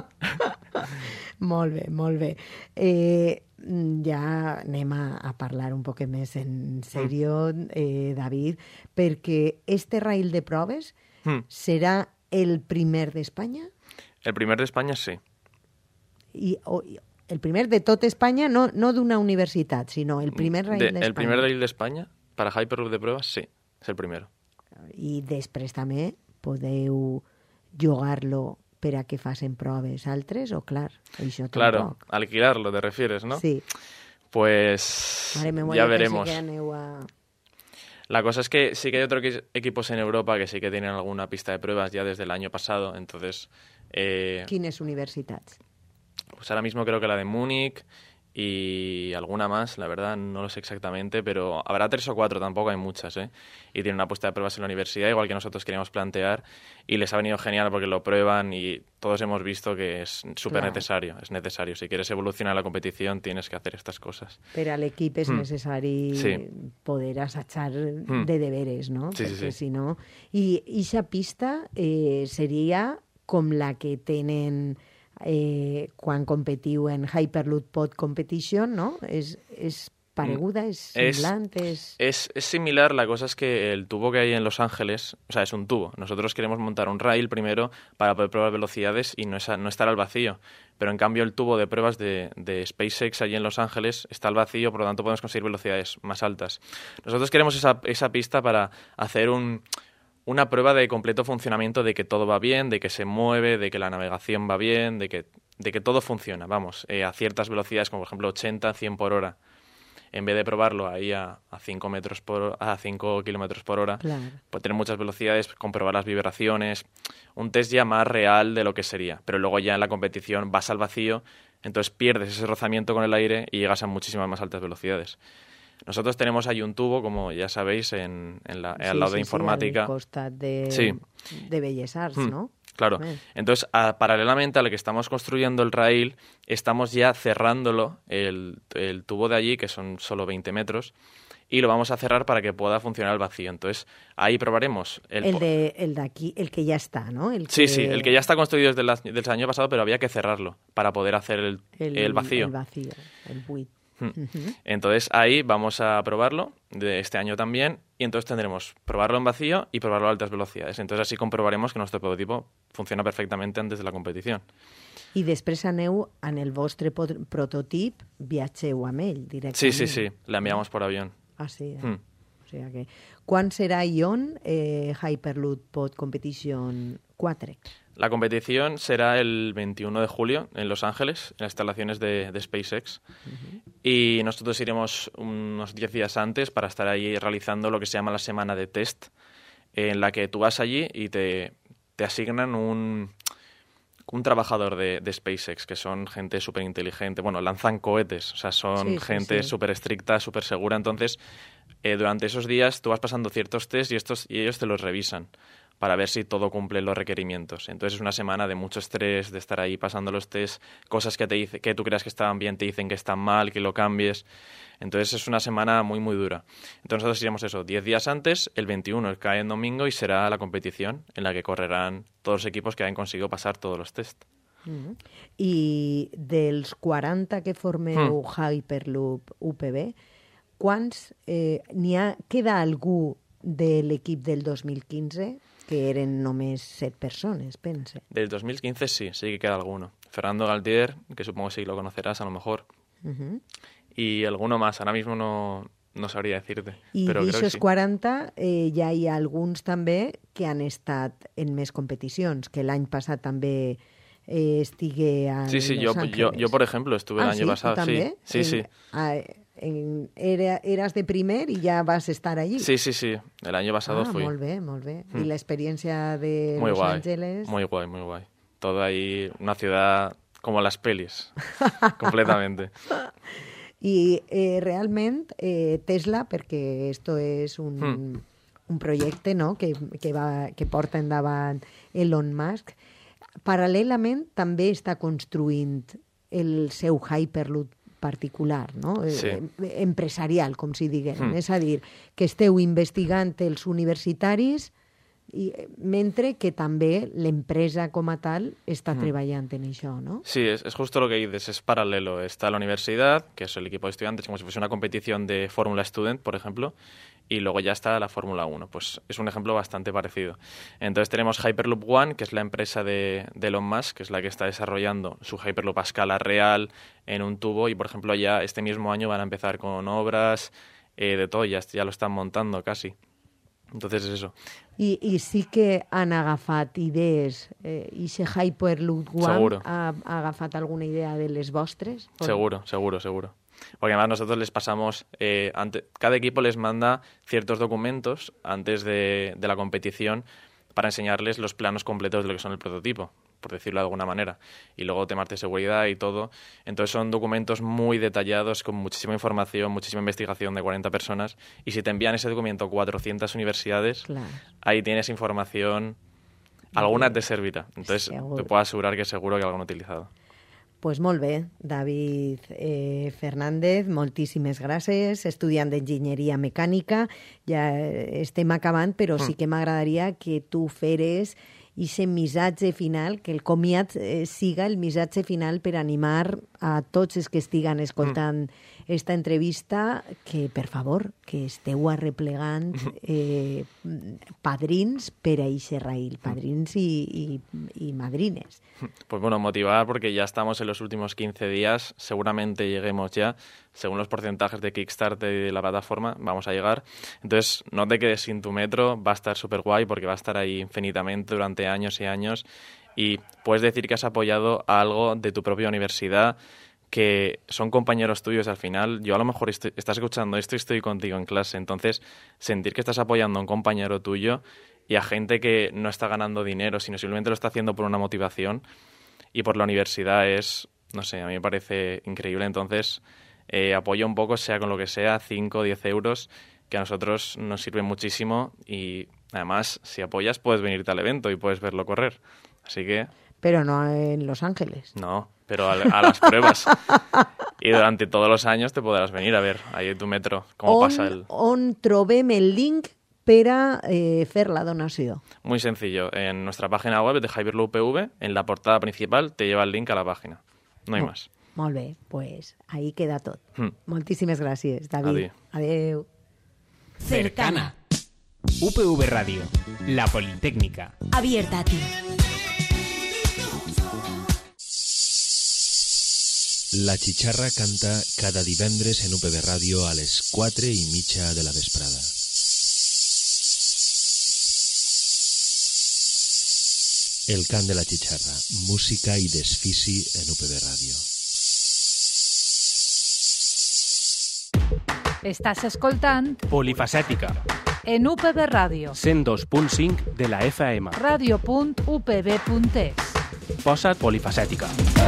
Molt bé, molt bé. Eh, ja anem a, a parlar un poc més en sèrio, eh, David, perquè este rail de proves Hmm. serà el primer d'Espanya? El primer de España sí. I, o, i- el primer de tot Espanya, no, no d'una universitat, sinó el primer rail De- d'Espanya. el primer rail de España para Hyperloop de pruebas sí, es el primero. I després també podeu jugar-lo per a que facin proves altres, o clar, això Claro, tampoc. alquilarlo te refieres, ¿no? Sí. Pues Mare meva, ya jo pensé veremos. que aneu a... La cosa es que sí que hay otros equi- equipos en Europa que sí que tienen alguna pista de pruebas ya desde el año pasado, entonces... eh, Quines universitats? Pues ahora mismo creo que la de Múnich y alguna más, la verdad no lo sé exactamente, pero habrá tres o cuatro, tampoco hay muchas, ¿eh? Y tienen una puesta de pruebas en la universidad, igual que nosotros queríamos plantear, y les ha venido genial porque lo prueban y todos hemos visto que es súper Clar. necesario, es necesario. Si quieres evolucionar la competición tienes que hacer estas cosas. Per a l'equip és Mm. necessari Sí. poder assajar Mm. de deberes, no? Sí, sí, Perquè sí. si no... I eixa pista eh, seria com la que tenen eh, quan competiu en Hyperloop Pod Competition, no? És, és pareguda, és Es- similant, és... Es, es similar, la cosa es que el tubo que hay en Los Ángeles, o sea, es un tubo. Nosotros queremos montar un rail primero para poder probar velocidades y no, es a- no estar al vacío. Pero en cambio el tubo de pruebas de, de SpaceX allí en Los Ángeles está al vacío, por lo tanto podemos conseguir velocidades más altas. Nosotros queremos esa, esa pista para hacer un, una prueba de completo funcionamiento, de que todo va bien, de que se mueve, de que la navegación va bien, de que, de que todo funciona, vamos, eh, a ciertas velocidades como por ejemplo ochenta, cien por hora. En vez de probarlo ahí a, a cinco metros por a cinco kilómetros por hora, Claro. pues tener muchas velocidades, comprobar las vibraciones, un test ya más real de lo que sería. Pero luego ya en la competición vas al vacío, entonces pierdes ese rozamiento con el aire y llegas a muchísimas más altas velocidades. Nosotros tenemos ahí un tubo, como ya sabéis, en, en la, al lado de informática. al costat de, Sí. de Belles Arts, Mm, no? Claro. Bien. Entonces, a- paralelamente a lo que estamos construyendo el rail, estamos ya cerrándolo, el, el tubo de allí, que son solo veinte metros, y lo vamos a cerrar para que pueda funcionar al vacío. Entonces, ahí probaremos el... El po- de el de aquí, el que ya está, ¿no? El Sí, sí, el que ya está construido desde el, a- desde el año pasado, pero había que cerrarlo para poder hacer el, el vacío. El vacío, el buit. Hmm. Ujú. Entonces ahí vamos a probarlo de este año también y entonces tendremos probarlo en vacío y probarlo a altas velocidades. Entonces así comprobaremos que nuestro prototipo funciona perfectamente antes de la competición. I després aneu en el vostre pot- prototip, viatgeu amb ell directament. Sí, sí, sí, la enviamos por avión. Ah, sí. Hmm. O sigui que... Quan serà i on eh, Hyperloop Pod Competition quatre? La competición será el veintiuno de julio en Los Ángeles, en las instalaciones de, de SpaceX. Y nosotros iremos unos diez días antes para estar ahí realizando lo que se llama la semana de test, en la que tú vas allí y te, te asignan un, un trabajador de, de SpaceX, que son gente súper inteligente. Bueno, lanzan cohetes, o sea, son Sí, sí, gente sí. súper estricta, súper segura. Entonces, eh, durante esos días tú vas pasando ciertos test y, estos, y ellos te los revisan para ver si todo cumple los requerimientos. Entonces es una semana de mucho estrés, de estar ahí pasando los test, cosas que te dice, que tú creas que estaban bien, te dicen que están mal, que lo cambies. Entonces es una semana muy, muy dura. Entonces nosotros iremos eso, diez días antes, el veintiuno cae en domingo y será la competición en la que correrán todos los equipos que hayan conseguido pasar todos los test. Mm. I dels quaranta que formeu Mm. Hyperloop U P B, quants eh, n'hi ha, queda algú de l'equip del dos mil quinze que eren només set persones, pense. Del dos mil quince sí, sí que queda alguno. Fernando Galtier, que supongo que sí lo conocerás a lo mejor, Uh-huh. y alguno más. Ahora mismo no, no sabría decirte, I pero creo que d'aixòs sí. quaranta eh, ja hi ha alguns també que han estat en més competicions, que l'any passat també eh, estigué a Sí, sí, Los yo, Ángeles. yo, yo por ejemplo estuve el Ah, año sí? pasado. ¿Tú també? Sí, sí, En- sí. ah, en, era, eras de primer i ja vas estar allí. Sí, sí, sí. El año pasado ah, fui. molt bé, molt bé. I Mm. l'experiència de Muy Los guay. Ángeles... Muy guay, muy guay. Todo ahí, una ciudad como las pelis, completamente. I eh, realment eh, Tesla, perquè esto és un, Hmm. un projecte no? que, que, va, que porta endavant Elon Musk, paral·lelament també està construint el seu Hyperloop particular, no? Sí. Eh, empresarial, com si diguem. Hmm. És a dir, que esteu investigant els universitaris i, mentre que també l'empresa com a tal està Hmm. treballant en això, no? Sí, es, es justo lo que dices, es paralelo. Está la universidad, que es el equipo de estudiantes, como si fuese una competición de Fórmula Student, por ejemplo, y luego ya está la Fórmula uno. Pues es un ejemplo bastante parecido. Entonces tenemos Hyperloop One, que es la empresa de, de Elon Musk, que es la que está desarrollando su Hyperloop a escala real en un tubo, y por ejemplo ya este mismo año van a empezar con obras eh, de todo, ya, ya lo están montando casi. Entonces es eso. I, I sí que han agafat idees, eh, i si Hyperloop One Seguro. ha, ha agafat alguna idea de les vostres? O- Seguro, seguro, seguro. Porque además nosotros les pasamos, eh, ante, cada equipo les manda ciertos documentos antes de, de la competición para enseñarles los planos completos de lo que son el prototipo. por decirlo de alguna manera, y luego temas de seguridad y todo. Entonces son documentos muy detallados, con muchísima información, muchísima investigación de cuarenta personas, y si te envían ese documento cuatrocientas universidades, claro, ahí tienes información, alguna te servirá. Entonces seguro. Te puedo asegurar que seguro que algo han utilizado. Pues molt bé, David eh, Fernández, moltíssimes gràcies, estudiant d'enginyeria mecànica. Ja estem acabant, però sí que m'agradaria que tu feres ese missatge final, que el comiat eh, siga el missatge final per animar a tots els que estiguen escoltant mm. esta entrevista, que, per favor, que esteu arreplegant eh, padrins per a eixe raïl, padrins y, y, y madrines. Pues bueno, motivar porque ya estamos en los últimos quince días, seguramente lleguemos ya, según los porcentajes de Kickstarter y de la plataforma, vamos a llegar. Entonces, no te quedes sin tu metro, va a estar súper guay porque va a estar ahí infinitamente durante años y años, y puedes decir que has apoyado a algo de tu propia universidad, que son compañeros tuyos al final. Yo a lo mejor estoy, estás escuchando esto y estoy contigo en clase, entonces sentir que estás apoyando a un compañero tuyo y a gente que no está ganando dinero, sino simplemente lo está haciendo por una motivación y por la universidad es, no sé, a mí me parece increíble. Entonces, eh, apoyo un poco, sea con lo que sea, cinco o diez euros, que a nosotros nos sirve muchísimo, y además, si apoyas, puedes venirte al evento y puedes verlo correr. Así que... Pero no en Los Ángeles. No, pero a, a las pruebas. Y durante todos los años te podrás venir a ver ahí en tu metro cómo on, pasa el... On trobem el link per a eh, fer la donació? Muy sencillo. En nuestra página web de Hyperloop U P V, en la portada principal, te lleva el link a la página. No hay oh, más. Molt bé, pues ahí queda tot. Mm. Moltíssimes gràcies, David. Adéu. Cercana. U P V Radio, la Politécnica. Abierta a ti. La Chicharra canta cada divendres en U P V Ràdio a les quatre i mitja de la vesprada. El cant de la Chicharra, música i desfici en U P V Ràdio. Estàs escoltant Polifacètica en U P V Ràdio. cent dos punt cinc de la F M. ràdio punt u p v punt es. Posa't polifacètica.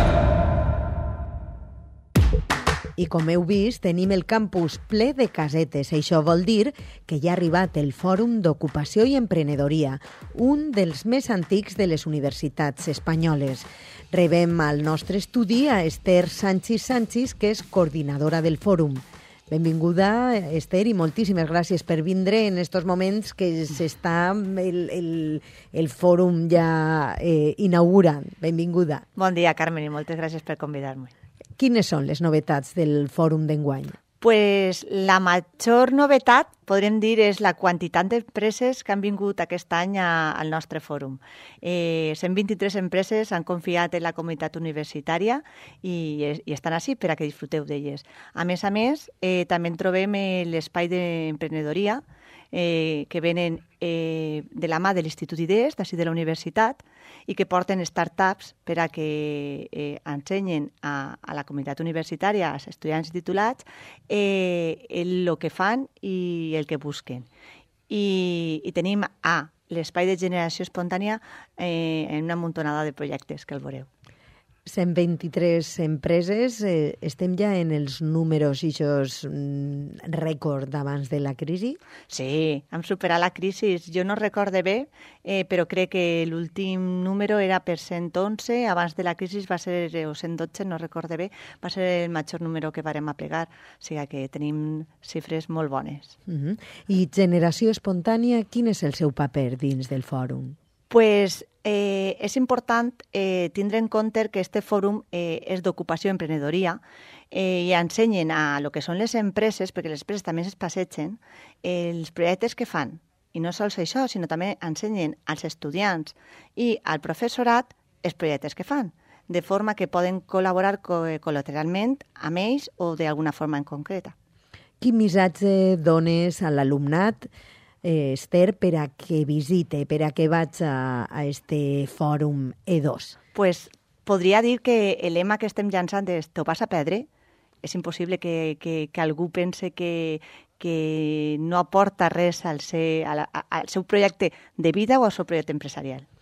I com heu vist, tenim el campus ple de casetes. Això vol dir que ja ha arribat el Fòrum d'Ocupació i Emprenedoria, un dels més antics de les universitats espanyoles. Rebem al nostre estudi a Esther Sánchez Sánchez, que és coordinadora del fòrum. Benvinguda, Esther, i moltíssimes gràcies per vindre en estos moments que s'està el, el, el fòrum ja eh, inaugurant. Benvinguda. Bon dia, Carmen, i moltes gràcies per convidar-me. Quines són les novetats del fòrum d'enguany? Pues la major novetat, podríem dir, és la quantitat d'empreses que han vingut aquest any a, al nostre fòrum. Eh, cent vint-i-tres empreses han confiat en la comunitat universitària i, i estan així per a que disfruteu d'elles. A més a més, eh, també trobem eh, l'espai d'emprenedoria, eh, que venen eh, de la mà de l'Institut Idees, d'ací de la universitat, i que porten startups per a que eh, ensenyen a, a la comunitat universitària, als estudiants titulats, eh, el, el que fan i el que busquen. I, i tenim a l'espai de generació espontània eh, en una muntonada de projectes que el veureu. cent vint-i-tres empreses, eh, estem ja en els números i aquests mm, rècord d'abans de la crisi? Sí, hem superat la crisi. Jo no recorde bé, eh, però crec que l'últim número era per cent onze, abans de la crisi va ser, o cent dotze, no recorde bé, va ser el major número que varem apegar, o sigui que tenim xifres molt bones. Uh-huh. I generació espontània, quin és el seu paper dins del fòrum? Pues eh, és important eh, tindre en compte que este fòrum eh, és d'ocupació i emprenedoria eh, i ensenyen a lo que són les empreses, perquè les empreses també es passegen, eh, els projectes que fan. I no sols això, sinó també ensenyen als estudiants i al professorat els projectes que fan, de forma que poden col·laborar co- col·lateralment amb ells o d'alguna forma en concreta. Quin missatge dones a l'alumnat, Eh, Esther, per a que visite, per a que vaig a, a este fòrum E dos? Pues podria dir que el lema que estem llançant és «T'ho vas a perdre». És impossible que, que, que algú pense que, que no aporta res al seu, al, al seu projecte de vida o al seu projecte empresarial.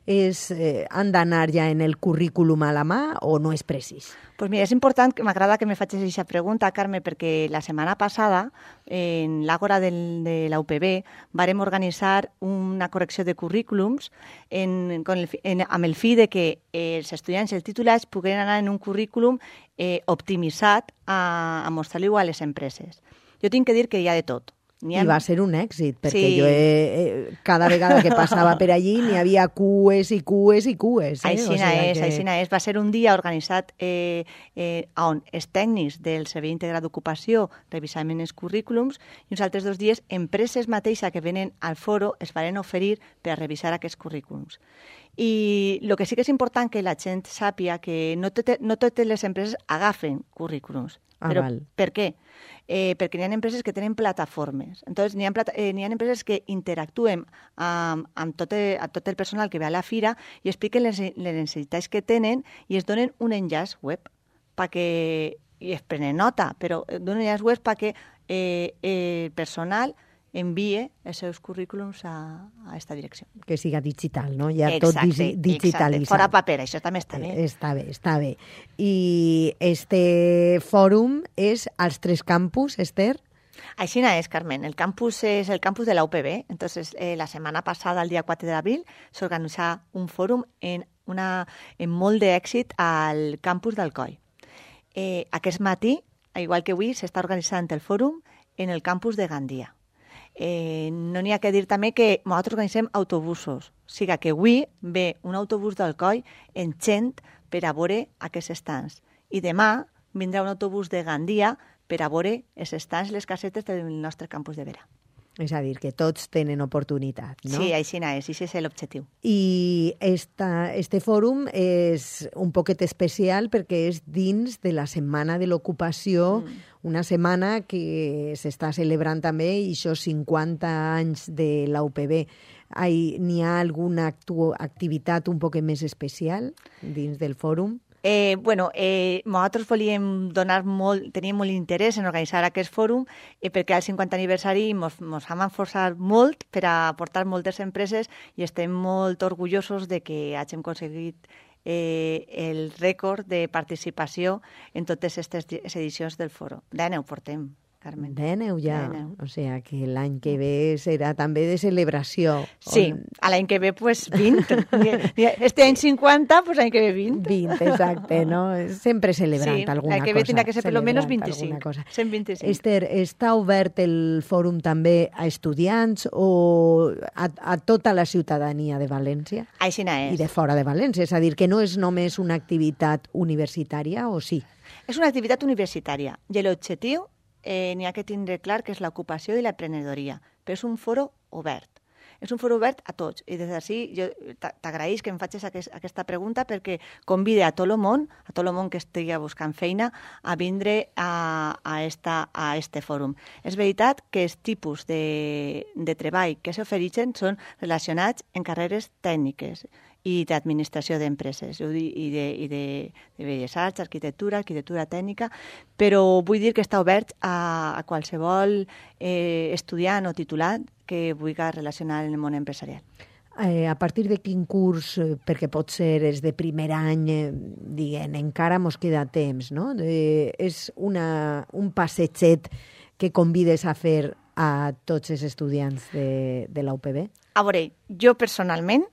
és, eh, han d'anar ja en el currículum a la mà o no és precís? Pues mira, és important, que m'agrada que me facis aquesta pregunta, Carme, perquè la setmana passada, en l'Àgora del, de la U P B, vàrem organitzar una correcció de currículums en, con el, en, amb el fi de que eh, els estudiants i els titulats pogueren anar en un currículum eh, optimitzat a, a mostrar-li a les empreses. Jo tinc que dir que hi ha de tot. Ha... I va ser un èxit, perquè sí. jo he, he, cada vegada que passava per allí n'hi havia cues i cues i cues. Eh? Aixina o sigui és, que... aixina és. Va ser un dia organitzat eh, eh, on els tècnics del Servei Integrat d'Ocupació revisaven els currículums i uns altres dos dies empreses mateixes que venen al foro es van oferir per a revisar aquests currículums. I el que sí que és important que la gent sàpia que no, tot, no totes les empreses agafen currículums. Ah, Però val. per què? Eh, perquè n'hi ha empreses que tenen plataformes. Entonces, n'hi ha, plata, eh, n'hi ha empreses que interactuen amb, amb tot, el, amb tot el personal que ve a la fira i expliquen les, les necessitats que tenen i es donen un enllaç web perquè, i es prenen nota, però donen un enllaç web perquè eh, el personal envie els seus currículums a, a esta direcció. Que siga digital, no? Ja exacte, tot digi digitalitzat. Exacte. Fora paper, això també està bé. Eh, està bé, està bé. I este fòrum és als tres campus, Esther? Així és, Carmen. El campus és el campus de la U P B. Entonces, eh, la setmana passada, el dia quatre d'abril, s'organitzà un fòrum en, una, en molt d'èxit al campus d'Alcoi. Eh, aquest matí, igual que avui, s'està organitzant el fòrum en el campus de Gandia. Eh, no n'hi ha que dir també que nosaltres organitzem autobusos. O sigui que avui ve un autobús d'Alcoi en gent per a veure aquests estants. I demà vindrà un autobús de Gandia per a veure els estants i les casetes del nostre campus de Vera. És a dir, que tots tenen oportunitat, no? Sí, així és, i això és l'objectiu. I esta, este fòrum és un poquet especial perquè és dins de la Setmana de l'Ocupació, mm. una setmana que s'està celebrant també i això cinquanta anys de la U P B. N'hi ha alguna activitat un poquet més especial dins del fòrum? Eh, bueno, eh, nosaltres volíem donar molt, teníem molt interès en organitzar aquest fòrum eh, perquè al cinquanta aniversari ens vam esforçar molt per a portar moltes empreses i estem molt orgullosos de que hàgim aconseguit eh, el rècord de participació en totes aquestes edicions del fòrum. Dèneu portem, Carmen. Dèneu ja, Dèneu. O sigui que l'any que ve serà també de celebració. Sí, on... a l'any que ve pues vint. Este any cinquanta, pues l'any que ve vint. vint, exacte, no? Sempre celebrant sí, alguna cosa. Sí, l'any que ve tindrà que ser per almenys vint-i-cinc. cent vint-i-cinc. Esther, està obert el fòrum també a estudiants o a, a tota la ciutadania de València? Així és. I de fora de València, és a dir, que no és només una activitat universitària, o sí? És una activitat universitària i l'objectiu Eh, n'hi ha que tindre clar que és l'ocupació i l'emprenedoria, però és un foro obert. És un foro obert a tots i des d'ací jo t'agraïs que em facis aquest, aquesta pregunta perquè convide a tot el món, a tot el món que estigui buscant feina, a vindre a, a, esta, a este fòrum. És veritat que els tipus de, de treball que s'ofereixen són relacionats en carreres tècniques i d'administració d'empreses, i de, i de, de belles arts, arquitectura, arquitectura tècnica, però vull dir que està obert a, a qualsevol eh, estudiant o titulat que vulgui relacionar en el món empresarial. Eh, a partir de quin curs, eh, perquè pot ser és de primer any, eh, diguem, encara mos queda temps, no? Eh, és una, un passetget que convides a fer a tots els estudiants de, de la U P B? A veure, jo personalment,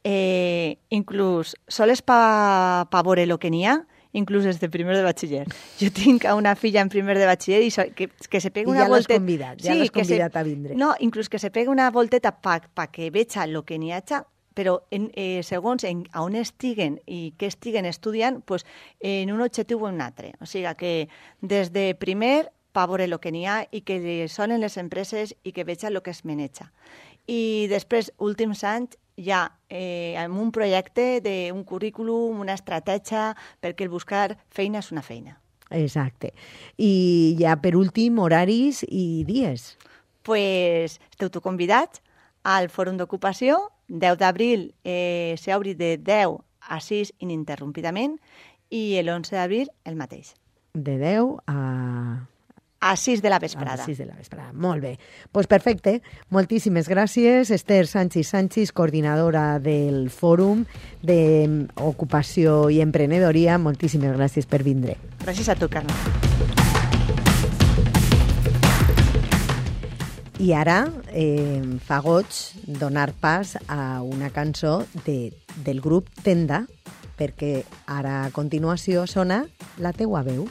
Eh, inclús sols pa, pa veure el que n'hi ha, inclús des de primer de batxiller. Jo tinc una filla en primer de batxiller i so, que, que se pegui una ja volteta... I ja l'has convidat, ja sí, l'has convidat se, a vindre. No, inclús que se pegui una volteta pa, pa que veja el que n'hi ha, però en, eh, segons en, on estiguen i què estiguen estudiant, pues, en un objectiu o en un altre. O sigui que des de primer pa veure el que n'hi ha i que sonen les empreses i que veja el que es maneja. I després, últims anys, ja eh, amb un projecte d'un currículum, una estratègia, perquè el buscar feina és una feina. Exacte. I ja per últim, horaris i dies. Pues esteu tu convidats al Fòrum d'Ocupació, deu d'abril eh, s'obri de deu a sis ininterrompidament i l'onze d'abril el mateix. De deu a... a sis de la vesprada. A sis de la vesprada, molt bé. Pues perfecte, moltíssimes gràcies. Esther Sánchez Sánchez, coordinadora del Fòrum d'Ocupació i Emprenedoria, moltíssimes gràcies per vindre. Gràcies a tu, Carme. I ara eh, fa goig donar pas a una cançó de, del grup Tenda, perquè ara a continuació sona La teua veu.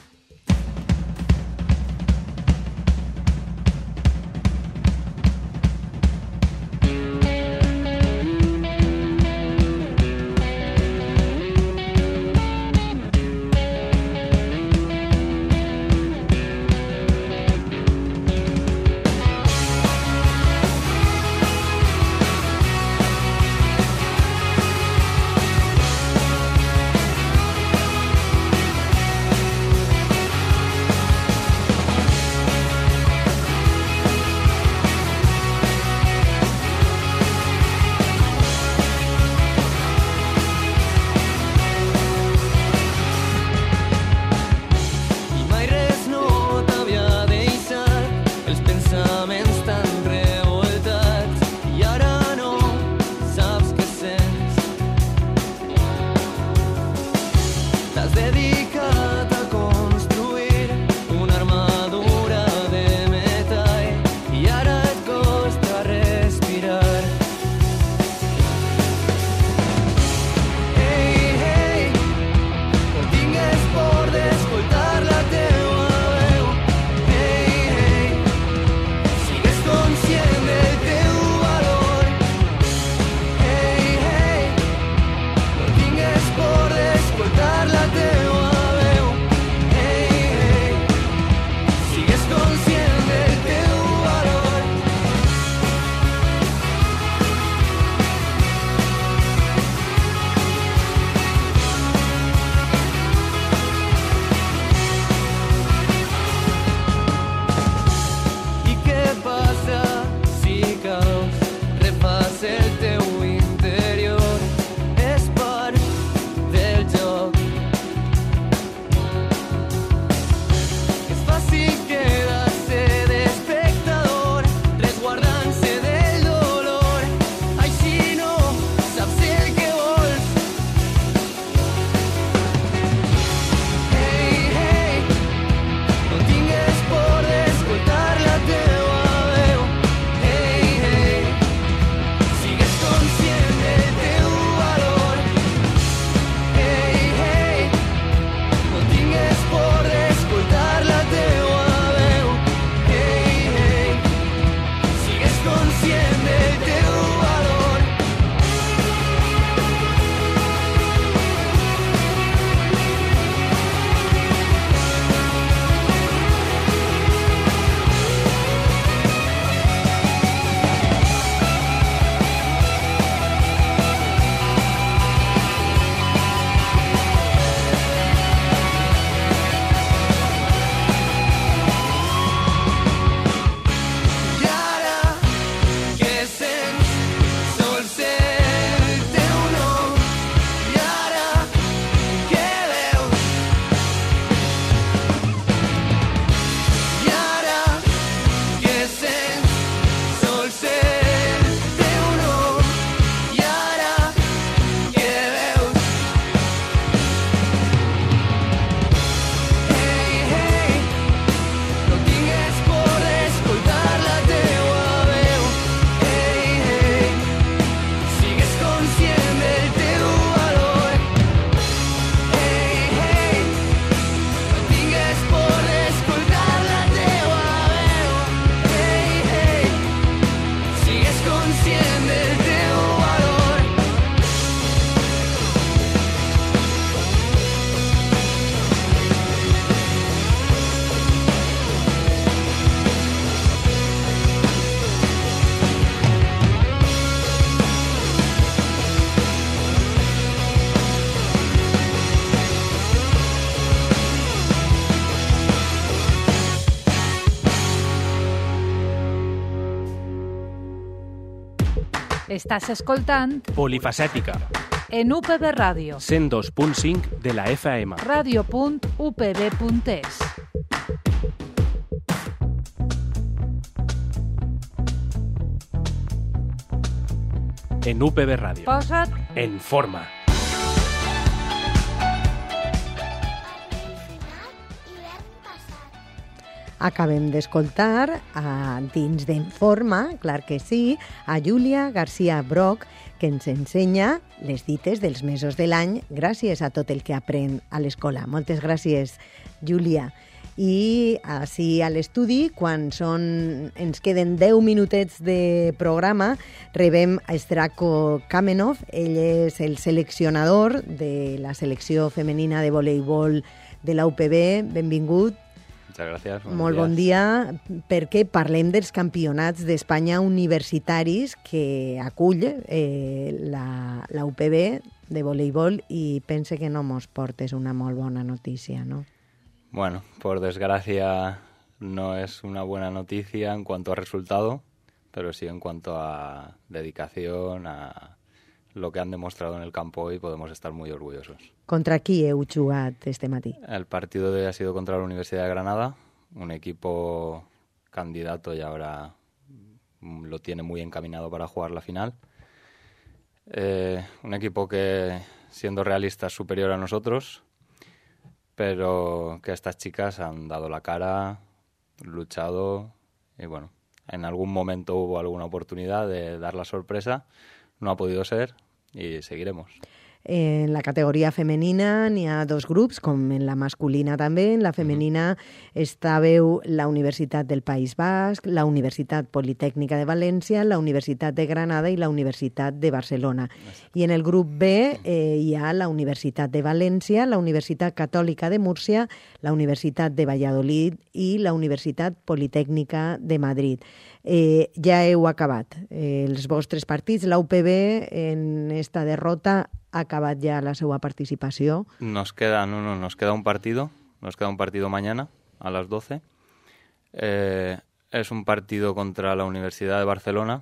Estàs escoltant Polifacètica en U P B Ràdio. cent dos punt cinc de la F M. ràdio punt u p b punt es. en U P B Radio. Posa't en forma. Acabem d'escoltar a dins d'En Forma, clar que sí, a Júlia García Broc, que ens ensenya les dites dels mesos de l'any gràcies a tot el que aprèn a l'escola. Moltes gràcies, Júlia. I així a l'estudi, quan són, ens queden deu minutets de programa, rebem a Zdravko Kamenov. Ell és el seleccionador de la selecció femenina de voleibol de la U P B. Benvingut. Muchas gracias. Molt bon dia, perquè parlem dels campionats d'Espanya universitaris que acull eh, la, la U P B de voleibol i pense que no mos portes una molt bona notícia, ¿no? Bueno, por desgracia no es una buena noticia en cuanto a resultado, pero sí en cuanto a dedicación, a lo que han demostrado en el campo hoy, podemos estar muy orgullosos. Contra qui heu jugat este matí? El partido de hoy ha sido contra la Universidad de Granada, un equipo candidato y ahora lo tiene muy encaminado para jugar la final. Eh, un equipo que, siendo realista, es superior a nosotros, pero que estas chicas han dado la cara, luchado y bueno, en algún momento hubo alguna oportunidad de dar la sorpresa, no ha podido ser y seguiremos. En la categoria femenina n'hi ha dos grups, com en la masculina també. En la femenina estàveu la Universitat del País Basc, la Universitat Politècnica de València, la Universitat de Granada i la Universitat de Barcelona. I en el grup B eh, hi ha la Universitat de València, la Universitat Catòlica de Múrcia, la Universitat de Valladolid i la Universitat Politècnica de Madrid. Eh, ja heu acabat eh, els vostres partits. La U P B en esta derrota ha acabat ya la seva participació. Nos queda, no, no, nos queda un partido, nos queda un partido mañana a las doce. Eh, es un partido contra la Universidad de Barcelona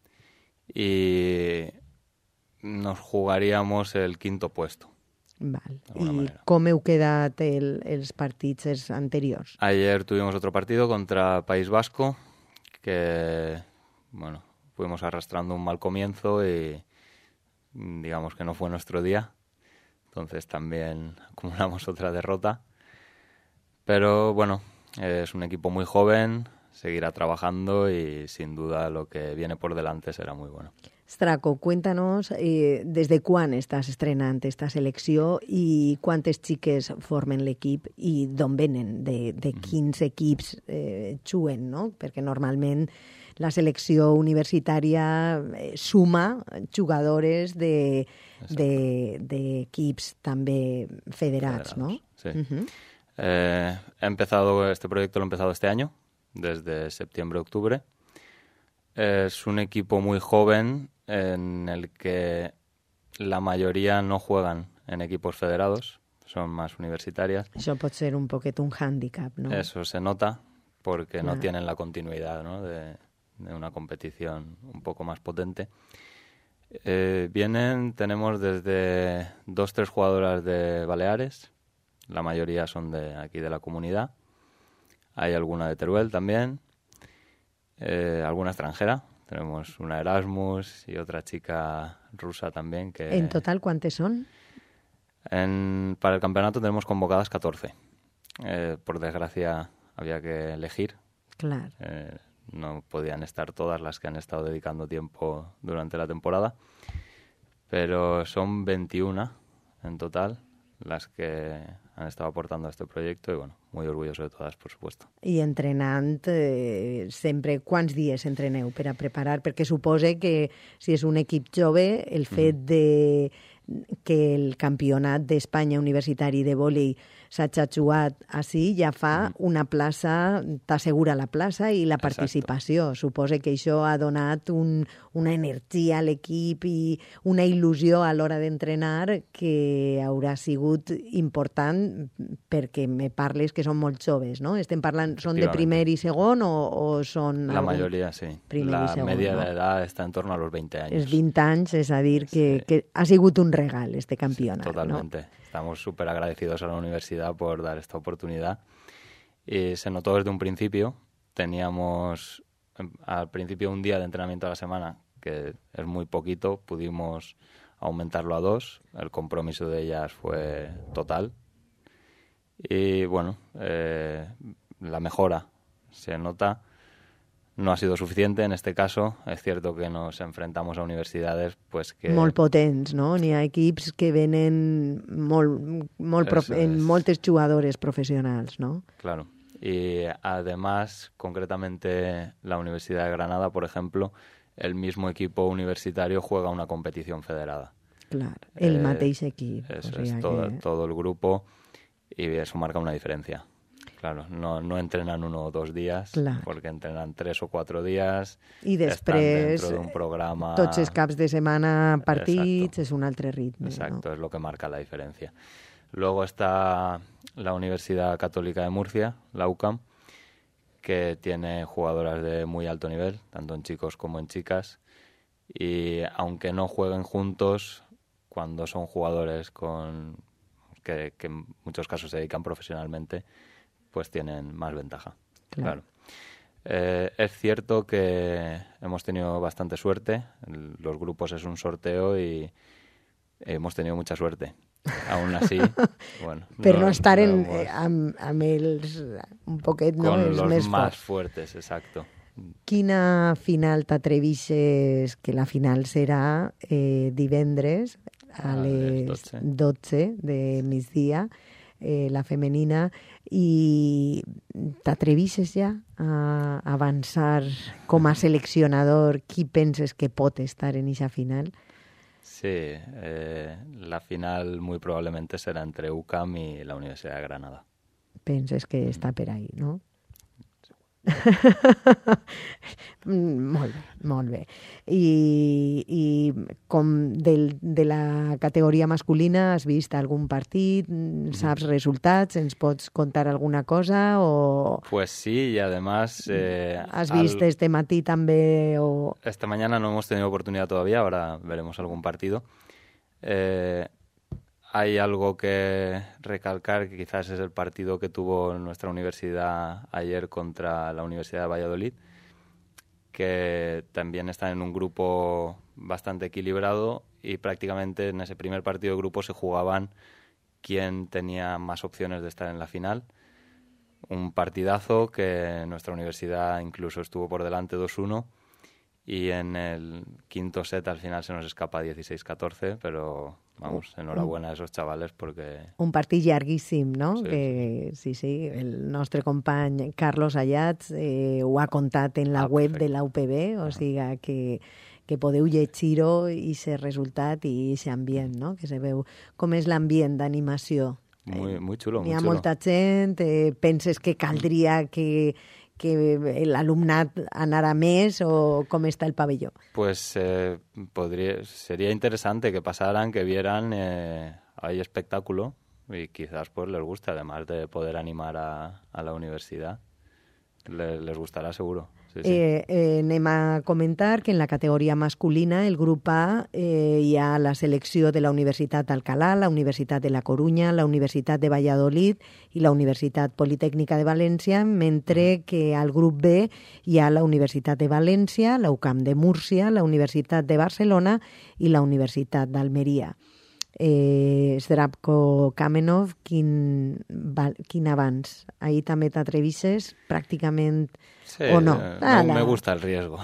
y nos jugaríamos el quinto puesto. Val. I com heu quedat el, els partits anteriors? Ayer tuvimos otro partido contra País Vasco que, bueno, fuimos arrastrando un mal comienzo y digamos que no fue nuestro día, entonces también acumulamos otra derrota, pero bueno, es un equipo muy joven, seguirá trabajando y sin duda lo que viene por delante será muy bueno. Zdravko, cuéntanos eh, desde quan estàs estrenant esta selecció i quantes xiques formen l'equip i d'on venen, de, de quins equips eh, juguen, no? Perquè normalment la selecció universitària eh, suma jugadores de, de, de equips també federats, federados, ¿no? Sí. Uh-huh. eh, he empezado, este proyecto lo he empezado este año, desde septiembre-octubre. Es un equipo muy joven en el que la mayoría no juegan en equipos federados, son más universitarias. Això pot ser un poquet un hándicap, ¿no? Eso se nota porque claro. no tienen la continuidad, ¿no? de, de una competición un poco más potente. Eh, vienen, tenemos desde dos, tres jugadoras de Baleares, la mayoría son de aquí de la comunidad. Hay alguna de Teruel también, eh, alguna extranjera. Tenemos una Erasmus y otra chica rusa también. Que ¿En total cuántas son? En, para el campeonato tenemos convocadas catorce. Eh, por desgracia había que elegir. Claro. Eh, no podían estar todas las que han estado dedicando tiempo durante la temporada. Pero son veintiuna en total las que han estado aportando a este proyecto y bueno, muy orgulloso de todas, por supuesto. I entrenant eh, sempre, quants dies entreneu per a preparar? Perquè supose que si és un equip jove, el fet mm. de que el campionat d'Espanya universitari de vòlei s'ha jugat així, ja fa mm. una plaça, t'assegura la plaça i la participació. Exacto. Supose que això ha donat un, una energia a l'equip i una il·lusió a l'hora d'entrenar que haurà sigut important perquè me parles que són molt joves, ¿no? Estem parlant, són de primer i segon o, o són... La majoria, sí. La segon, media ¿no? de edad está en torno a los veinte años. Els vint anys, és a dir, que, sí. que ha sigut un regal este campionat. Sí, totalmente. ¿no? Estamos súper agradecidos a la universidad por dar esta oportunidad. Y se notó desde un principio. Teníamos al principio un día de entrenamiento a la semana que es muy poquito, pudimos aumentarlo a dos. El compromiso de ellas fue total. Y bueno, eh, la mejora se nota. No ha sido suficiente en este caso. És cert que nos enfrentamos a universidades pues que... molt potents, no? N'hi ha equips que venen molt, molt prof... en moltes jugadores professionals, ¿no? Claro. Y además, concretamente, la Universidad de Granada, por ejemplo, el mismo equipo universitario juega una competición federada. Claro, el eh, mateix equip. Eso o sea es, todo, que... todo el grupo, y eso marca una diferencia. Claro, no, no entrenan uno o dos días, claro. porque entrenan tres o cuatro días. I després, dentro de un programa... tots els caps de setmana partits, Exacto. és un altre ritme. Exacto, ¿no? es lo que marca la diferencia. Luego está la Universidad Católica de Murcia, la U C A M, que tiene jugadoras de muy alto nivel, tanto en chicos como en chicas. Y aunque no jueguen juntos, cuando son jugadores con que, que en muchos casos se dedican profesionalmente, pues tienen más ventaja. Claro. Claro. Eh, es cierto que hemos tenido bastante suerte. Los grupos es un sorteo y hemos tenido mucha suerte. Aún así, bueno... Per no, no estar no en, hemos... eh, amb, amb els un poquet, no? Con els los més más forts. fuertes, exacto. Quina final t'atrevixes, que la final serà eh, divendres a, a les dotze. dotze de migdia, eh, la femenina, i t'atrevixes ja a avançar com a seleccionador qui penses que pot estar en aquesta final? Sí, eh, la final muy probablemente será entre U C A M y la Universidad de Granada. Penses que està per ahí, no? molt bé, molt bé. I, i com del, de la categoria masculina has vist algun partit? Saps resultats? Ens pots contar alguna cosa? O... Pues sí, y además... Eh, ¿Has visto al... este matí també? O... Esta mañana no hemos tenido oportunidad todavía, ahora veremos algún partido. Eh, hay algo que recalcar, que quizás es el partido que tuvo nuestra universidad ayer contra la Universidad de Valladolid, que también están en un grupo bastante equilibrado y prácticamente en ese primer partido de grupo se jugaban quién tenía más opciones de estar en la final. Un partidazo que nuestra universidad incluso estuvo por delante dos uno y en el quinto set al final se nos escapa dieciséis catorce, pero vamos, enhorabuena a esos chavales porque... Un partit llarguíssim, no? Sí, que, sí, sí, el nostre company Carlos Ayats eh, ho ha contat en la ah, web perfecte. De la U P B, o uh -huh. sigui que, que podeu llegir-ho i aquest resultat i aquest ambient, no? Que se veu com és l'ambient d'animació. Muy, muy xulo, muy Hi ha xulo. molta gent, eh, penses que caldria que... que l'alumnat anara més o com està el pabelló? Pues eh, podría, sería interesante que pasaran, que vieran, eh, hay espectáculo y quizás pues les guste, además de poder animar a, a la universidad. Les, les gustará seguro. Sí, sí. Eh, eh, anem a comentar que en la categoria masculina, el grup A, eh, hi ha la selecció de la Universitat d'Alcalá, la Universitat de la Corunya, la Universitat de Valladolid i la Universitat Politècnica de València, mentre que al grup B hi ha la Universitat de València, la U C A M de Múrcia, la Universitat de Barcelona i la Universitat d'Almeria. Eh, Zdravko Kamenov, quin, va, quin abans? Ahí també t'atrevisses pràcticament sí, o no? Ah, no la... me gusta el riesgo.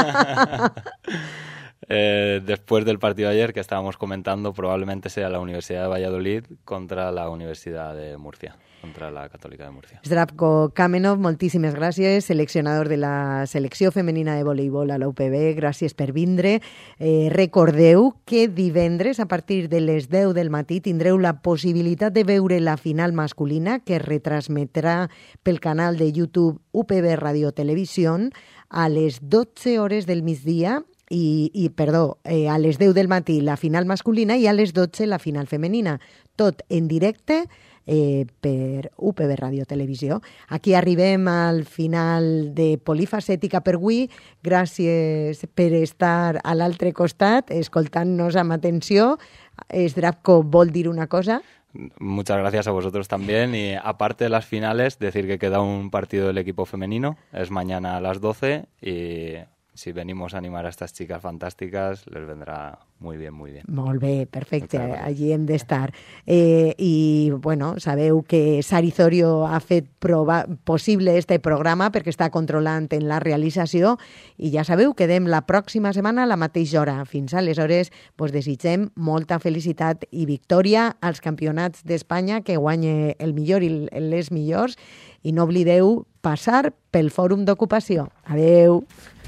eh, después del partido de ayer que estábamos comentando, probablemente sea la Universidad de Valladolid contra la Universidad de Murcia, contra la Católica de Murcia. Zdravko Kamenov, moltíssimes gràcies, seleccionador de la selecció femenina de voleibol a la U P B, gràcies per vindre. Eh, recordeu que divendres, a partir de les deu del matí, tindreu la possibilitat de veure la final masculina que es retransmetrà pel canal de YouTube U P B Radio Televisió a les dotze hores del migdia i, i perdó, eh, a les deu del matí la final masculina i a les dotze la final femenina. Tot en directe eh, per U P B Radio Televisió. Aquí arribem al final de Polifacètica per avui. Gràcies per estar a l'altre costat, escoltant-nos amb atenció. Zdravko vol dir una cosa? Muchas gracias a vosotros también. Y aparte de las finales, decir que queda un partido del equipo femenino. Es mañana a las doce y si venimos a animar a estas chicas fantásticas, les vendrá muy bien, muy bien. Molt bé, perfecte, allí hem d'estar. Eh, I, bueno, sabeu que Sari Zorio ha fet prova possible este programa perquè està controlant en la realització i ja sabeu, quedem la pròxima setmana a la mateixa hora. Fins aleshores, vos desitgem molta felicitat i victòria als campionats d'Espanya, que guanye el millor i les millors, i no oblideu passar pel Fòrum d'Ocupació. Adeu!